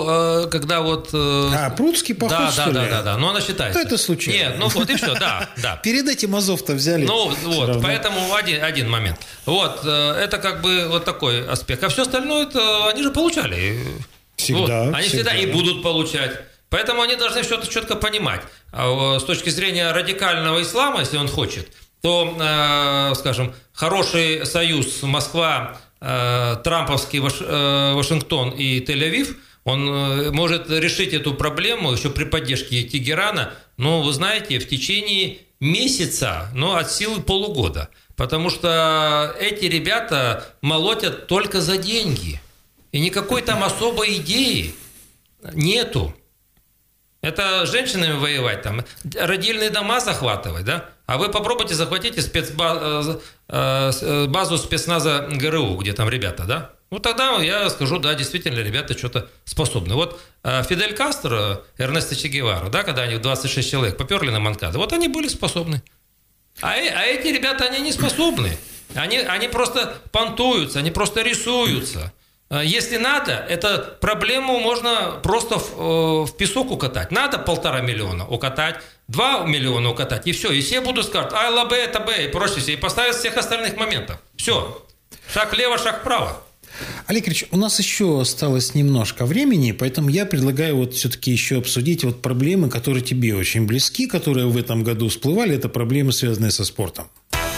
[SPEAKER 3] А когда вот...
[SPEAKER 2] А, Прудский поход,
[SPEAKER 3] да,
[SPEAKER 2] что
[SPEAKER 3] да,
[SPEAKER 2] ли?
[SPEAKER 3] да, да, да, но она считается.
[SPEAKER 2] Да, это случайно.
[SPEAKER 3] Нет, ну вот и все, да, да.
[SPEAKER 2] Перед этим Азов-то взяли.
[SPEAKER 3] Ну вот, поэтому один, один момент. Вот, это как бы вот такой аспект. А все остальное, это они же получали.
[SPEAKER 2] Всегда.
[SPEAKER 3] Вот. Они
[SPEAKER 2] всегда.
[SPEAKER 3] всегда и будут получать. Поэтому они должны все это четко понимать. А с точки зрения радикального ислама, если он хочет, то, э, скажем, хороший союз Москва, э, Трамповский Ваш, э, Вашингтон и Тель-Авив, он э, может решить эту проблему еще при поддержке Тегерана, ну, вы знаете, в течение месяца, ну, от силы полугода. Потому что эти ребята молотят только за деньги. И никакой там особой идеи нету. Это с женщинами воевать, там, родильные дома захватывать, да? А вы попробуйте захватите спецбазу, базу спецназа ГРУ, где там ребята, да? Ну, тогда я скажу, да, действительно, ребята что-то способны. Вот Фидель Кастро, Эрнесто Че Гевара, да, когда они двадцать шесть человек поперли на Монкадо, вот они были способны. А, а эти ребята, они не способны. Они, они просто понтуются, они просто рисуются. Если надо, эту проблему можно просто в, в песок укатать. Надо полтора миллиона укатать, два миллиона укатать, и все. И все будут сказать, ай, ла, б, это, б, и прочее все. И поставят всех остальных моментов. Все. Шаг влево, шаг вправо.
[SPEAKER 2] Олег Ильич, у нас еще осталось немножко времени, поэтому я предлагаю вот все-таки еще обсудить вот проблемы, которые тебе очень близки, которые в этом году всплывали. Это проблемы, связанные со спортом.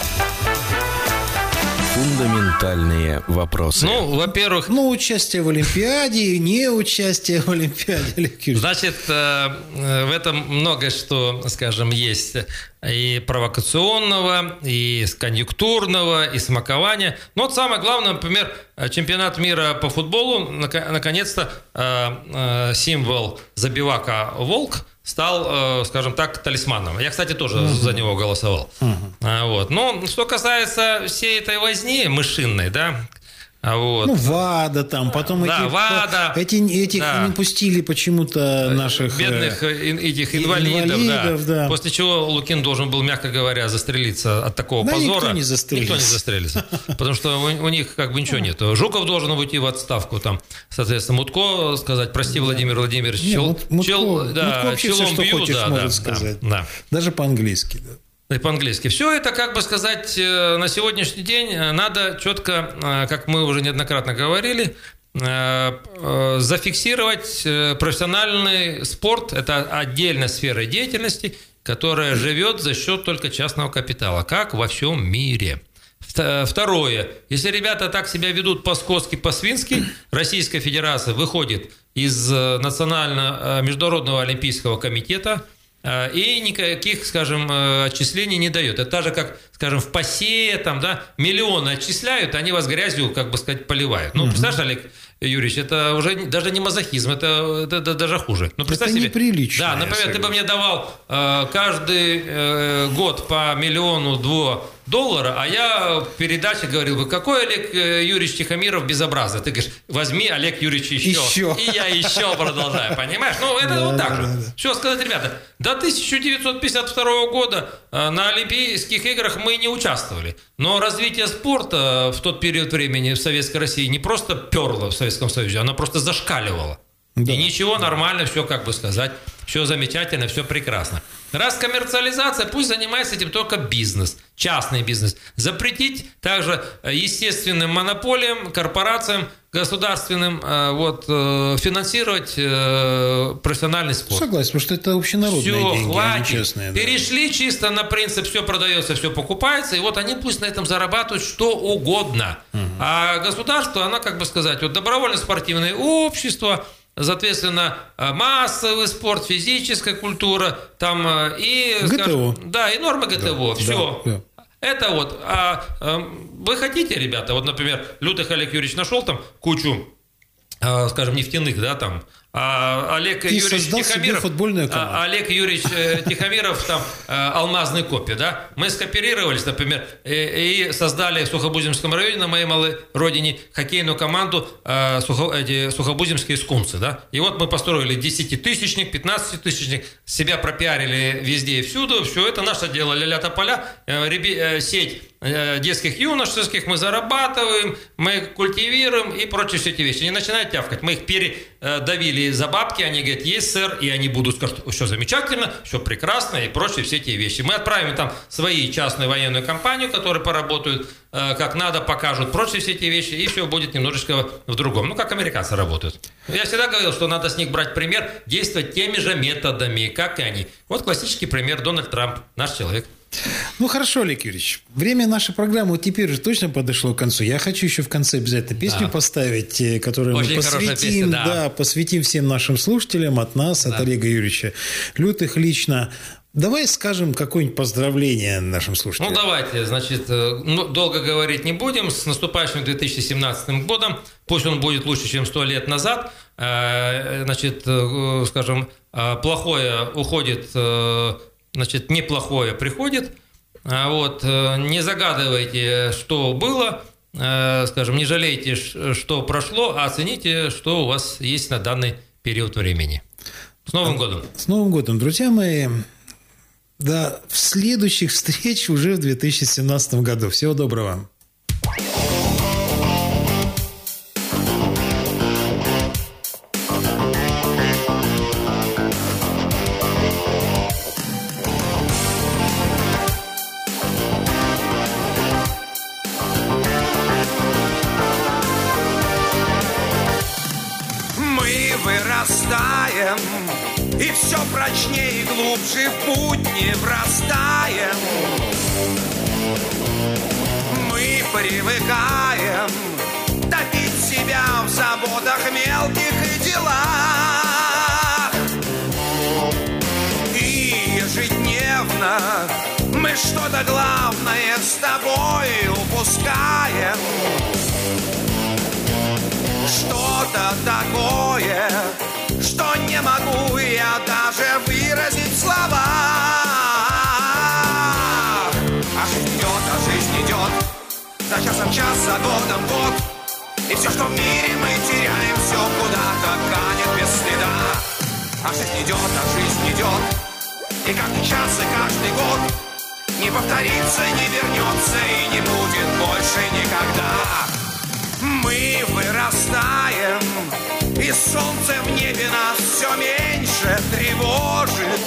[SPEAKER 1] Фундаментальные вопросы.
[SPEAKER 3] Ну, во-первых...
[SPEAKER 2] Ну, участие в Олимпиаде и не участие в Олимпиаде, Олег Юрьевич.
[SPEAKER 3] Значит, в этом многое, что, скажем, есть и провокационного, и конъюнктурного, и смакования. Но вот самое главное, например, чемпионат мира по футболу, наконец-то символ забивака «Волк» стал, скажем так, талисманом. Я, кстати, тоже uh-huh. за него голосовал. Uh-huh. Вот. Но что касается всей этой возни мышинной, да, вот.
[SPEAKER 2] Ну, ВАДА там, потом
[SPEAKER 3] да,
[SPEAKER 2] эти,
[SPEAKER 3] ВАДА,
[SPEAKER 2] эти, этих
[SPEAKER 3] да.
[SPEAKER 2] не пустили почему-то наших...
[SPEAKER 3] Бедных этих инвалидов,
[SPEAKER 2] инвалидов
[SPEAKER 3] да.
[SPEAKER 2] да.
[SPEAKER 3] После чего Лукин должен был, мягко говоря, застрелиться от такого
[SPEAKER 2] да,
[SPEAKER 3] позора.
[SPEAKER 2] Никто не застрелился.
[SPEAKER 3] Никто не застрелился. Потому что у них как бы ничего нет. Жуков должен уйти в отставку. Там, соответственно, Мутко сказать, прости, Владимир Владимирович,
[SPEAKER 2] не,
[SPEAKER 3] чел,
[SPEAKER 2] Мутко,
[SPEAKER 3] чел,
[SPEAKER 2] Мутко
[SPEAKER 3] да,
[SPEAKER 2] вообще все, что
[SPEAKER 3] бью,
[SPEAKER 2] хочешь,
[SPEAKER 3] да,
[SPEAKER 2] может
[SPEAKER 3] да,
[SPEAKER 2] сказать.
[SPEAKER 3] Да, да.
[SPEAKER 2] Даже по-английски, да.
[SPEAKER 3] И по-английски. Все это, как бы сказать, на сегодняшний день надо четко, как мы уже неоднократно говорили, зафиксировать профессиональный спорт. Это отдельная сфера деятельности, которая живет за счет только частного капитала, как во всем мире. Второе. Если ребята так себя ведут по-скотски, по-свински, Российская Федерация выходит из Национального международного олимпийского комитета и никаких, скажем, отчислений не дает. Это так же, как, скажем, в посее, там, да, миллионы отчисляют, они вас грязью, как бы сказать, поливают. Ну, представляешь, Олег Юрьевич, это уже даже не мазохизм, это, это, это даже хуже. Ну, представь
[SPEAKER 2] это
[SPEAKER 3] себе.
[SPEAKER 2] Неприлично.
[SPEAKER 3] Да, например, ты бы мне давал э, каждый э, год по миллиону-два доллара, а я в передаче говорил бы, какой Олег Юрьевич Тихомиров безобразный. Ты говоришь, возьми, Олег Юрьевич, еще.
[SPEAKER 2] еще.
[SPEAKER 3] И я еще продолжаю, понимаешь? Ну, это
[SPEAKER 2] да,
[SPEAKER 3] вот так
[SPEAKER 2] да,
[SPEAKER 3] же.
[SPEAKER 2] Да, да.
[SPEAKER 3] Все сказать, ребята, до тысяча девятьсот пятьдесят второго года на Олимпийских играх мы не участвовали. Но развитие спорта в тот период времени в Советской России не просто перло в Советском Союзе, оно просто зашкаливало. Да. И ничего, нормально, все, как бы сказать, все замечательно, все прекрасно. Раз коммерциализация, пусть занимается этим только бизнес, частный бизнес. Запретить также естественным монополиям, корпорациям, государственным вот, финансировать профессиональный спорт.
[SPEAKER 2] Согласен, потому что это общенародные
[SPEAKER 3] все,
[SPEAKER 2] деньги,
[SPEAKER 3] хватит.
[SPEAKER 2] а не частные. Да.
[SPEAKER 3] Перешли чисто на принцип все продается, все покупается, и вот они пусть на этом зарабатывают что угодно. Угу. А государство, оно, как бы сказать, вот добровольно-спортивное общество, соответственно, массовый спорт, физическая культура, там и,
[SPEAKER 2] ГТО.
[SPEAKER 3] Скажем, да, и нормы ГТО, да, все. Да, да. Это вот. А, а вы хотите, ребята, вот, например, Лютых Олег Юрьевич нашел там кучу, а, скажем, нефтяных, да, там. А Олег
[SPEAKER 2] и
[SPEAKER 3] Юрьевич Тихомиров, а, Олег Юрьевич э, Тихомиров, там э, алмазный копия, да. Мы скооперировались, например, и, и создали в Сухобузимском районе на моей малой родине хоккейную команду э, сухо, эти, Сухобузимские скунсы, да. И вот мы построили десятитысячник, пятнадцатитысячник, себя пропиарили везде и всюду, все это наше дело, ля-ля тополя, э, реби, э, сеть детских, юношеских, мы зарабатываем, мы культивируем и прочие все эти вещи. Не начинают тявкать. Мы их передавили за бабки, они говорят, есть, сэр, и они будут сказать, все замечательно, все прекрасно и прочие все эти вещи. Мы отправим там свои частную военную компанию, которые поработают как надо, покажут прочие все эти вещи, и все будет немножечко в другом. Ну, как американцы работают. Я всегда говорил, что надо с них брать пример, действовать теми же методами, как и они. Вот классический пример: Дональд Трамп, наш человек.
[SPEAKER 2] Ну, хорошо, Олег Юрьевич. Время нашей программы вот теперь уже точно подошло к концу. Я хочу еще в конце обязательно песню да. поставить, которую Очень мы посвятим, песня, да. Да, посвятим всем нашим слушателям от нас, да. от Олега Юрьевича Лютых лично. Давай скажем какое-нибудь поздравление нашим слушателям.
[SPEAKER 3] Ну, давайте. Значит, ну, долго говорить не будем. С наступающим две тысячи семнадцатым годом. Пусть он будет лучше, чем сто лет назад. Значит, скажем, плохое уходит... Значит, неплохое приходит. Вот, не загадывайте, что было, скажем, не жалейте, что прошло, а оцените, что у вас есть на данный период времени. С Новым годом!
[SPEAKER 2] С Новым годом, друзья мои! До следующих встреч уже в две тысячи семнадцатом году. Всего доброго!
[SPEAKER 7] И все прочнее и глубже в будни врастаем. Мы привыкаем топить себя в заботах мелких и делах. И ежедневно мы что-то главное с тобой упускаем. Что-то такое, что не могу я даже выразить в словах. А жизнь идет, а жизнь идет, за часом час, за годом год. И все, что в мире мы теряем, все куда-то канет без следа. А жизнь идет, а жизнь идет, и каждый час, и каждый год не повторится, не вернется и не будет больше никогда. Мы вырастаем, и солнце в небе нас все меньше тревожит.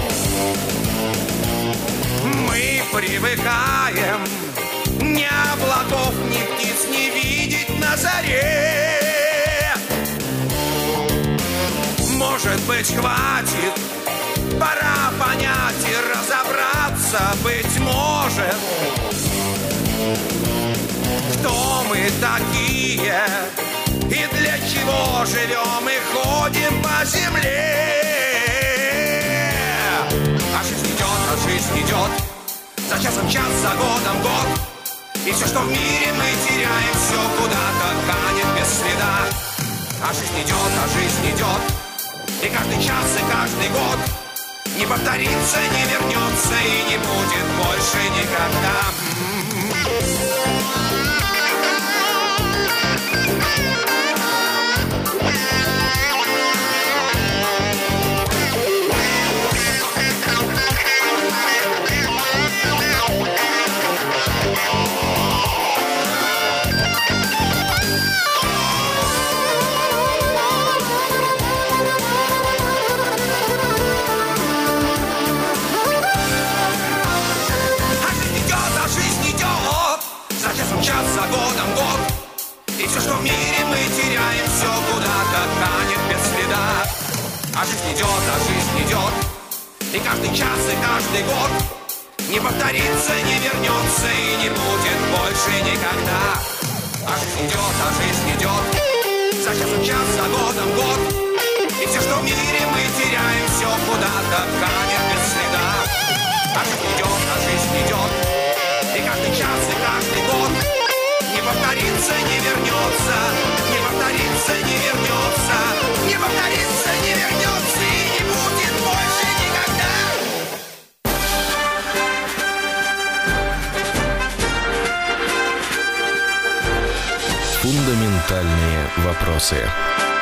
[SPEAKER 7] Мы привыкаем ни облаков, ни птиц не видеть на заре. Может быть, хватит, пора понять и разобраться, быть может, кто мы такие и для чего живем и ходим по земле. А жизнь идет, а жизнь идет, За часом час, за годом год. И все, что в мире мы теряем, все куда-то канет без следа. А жизнь идет, а жизнь идет. И каждый час, и каждый год не повторится, не вернется и не будет больше никогда. Час за годом год. И все, что в мире мы теряем, все куда-то канет без следа. А жизнь идет, а жизнь идет. И каждый час, и каждый год не повторится, не вернется и не будет больше никогда. А жизнь идет, а жизнь идет. За часом час, за годом год. И все, что в мире мы теряем, все куда-то канет без следа. А жизнь идет, а жизнь идет. И каждый час, и каждый год не повторится, не вернется, не повторится, не вернется, не повторится, не вернется и не будет больше никогда.
[SPEAKER 1] Фундаментальные вопросы.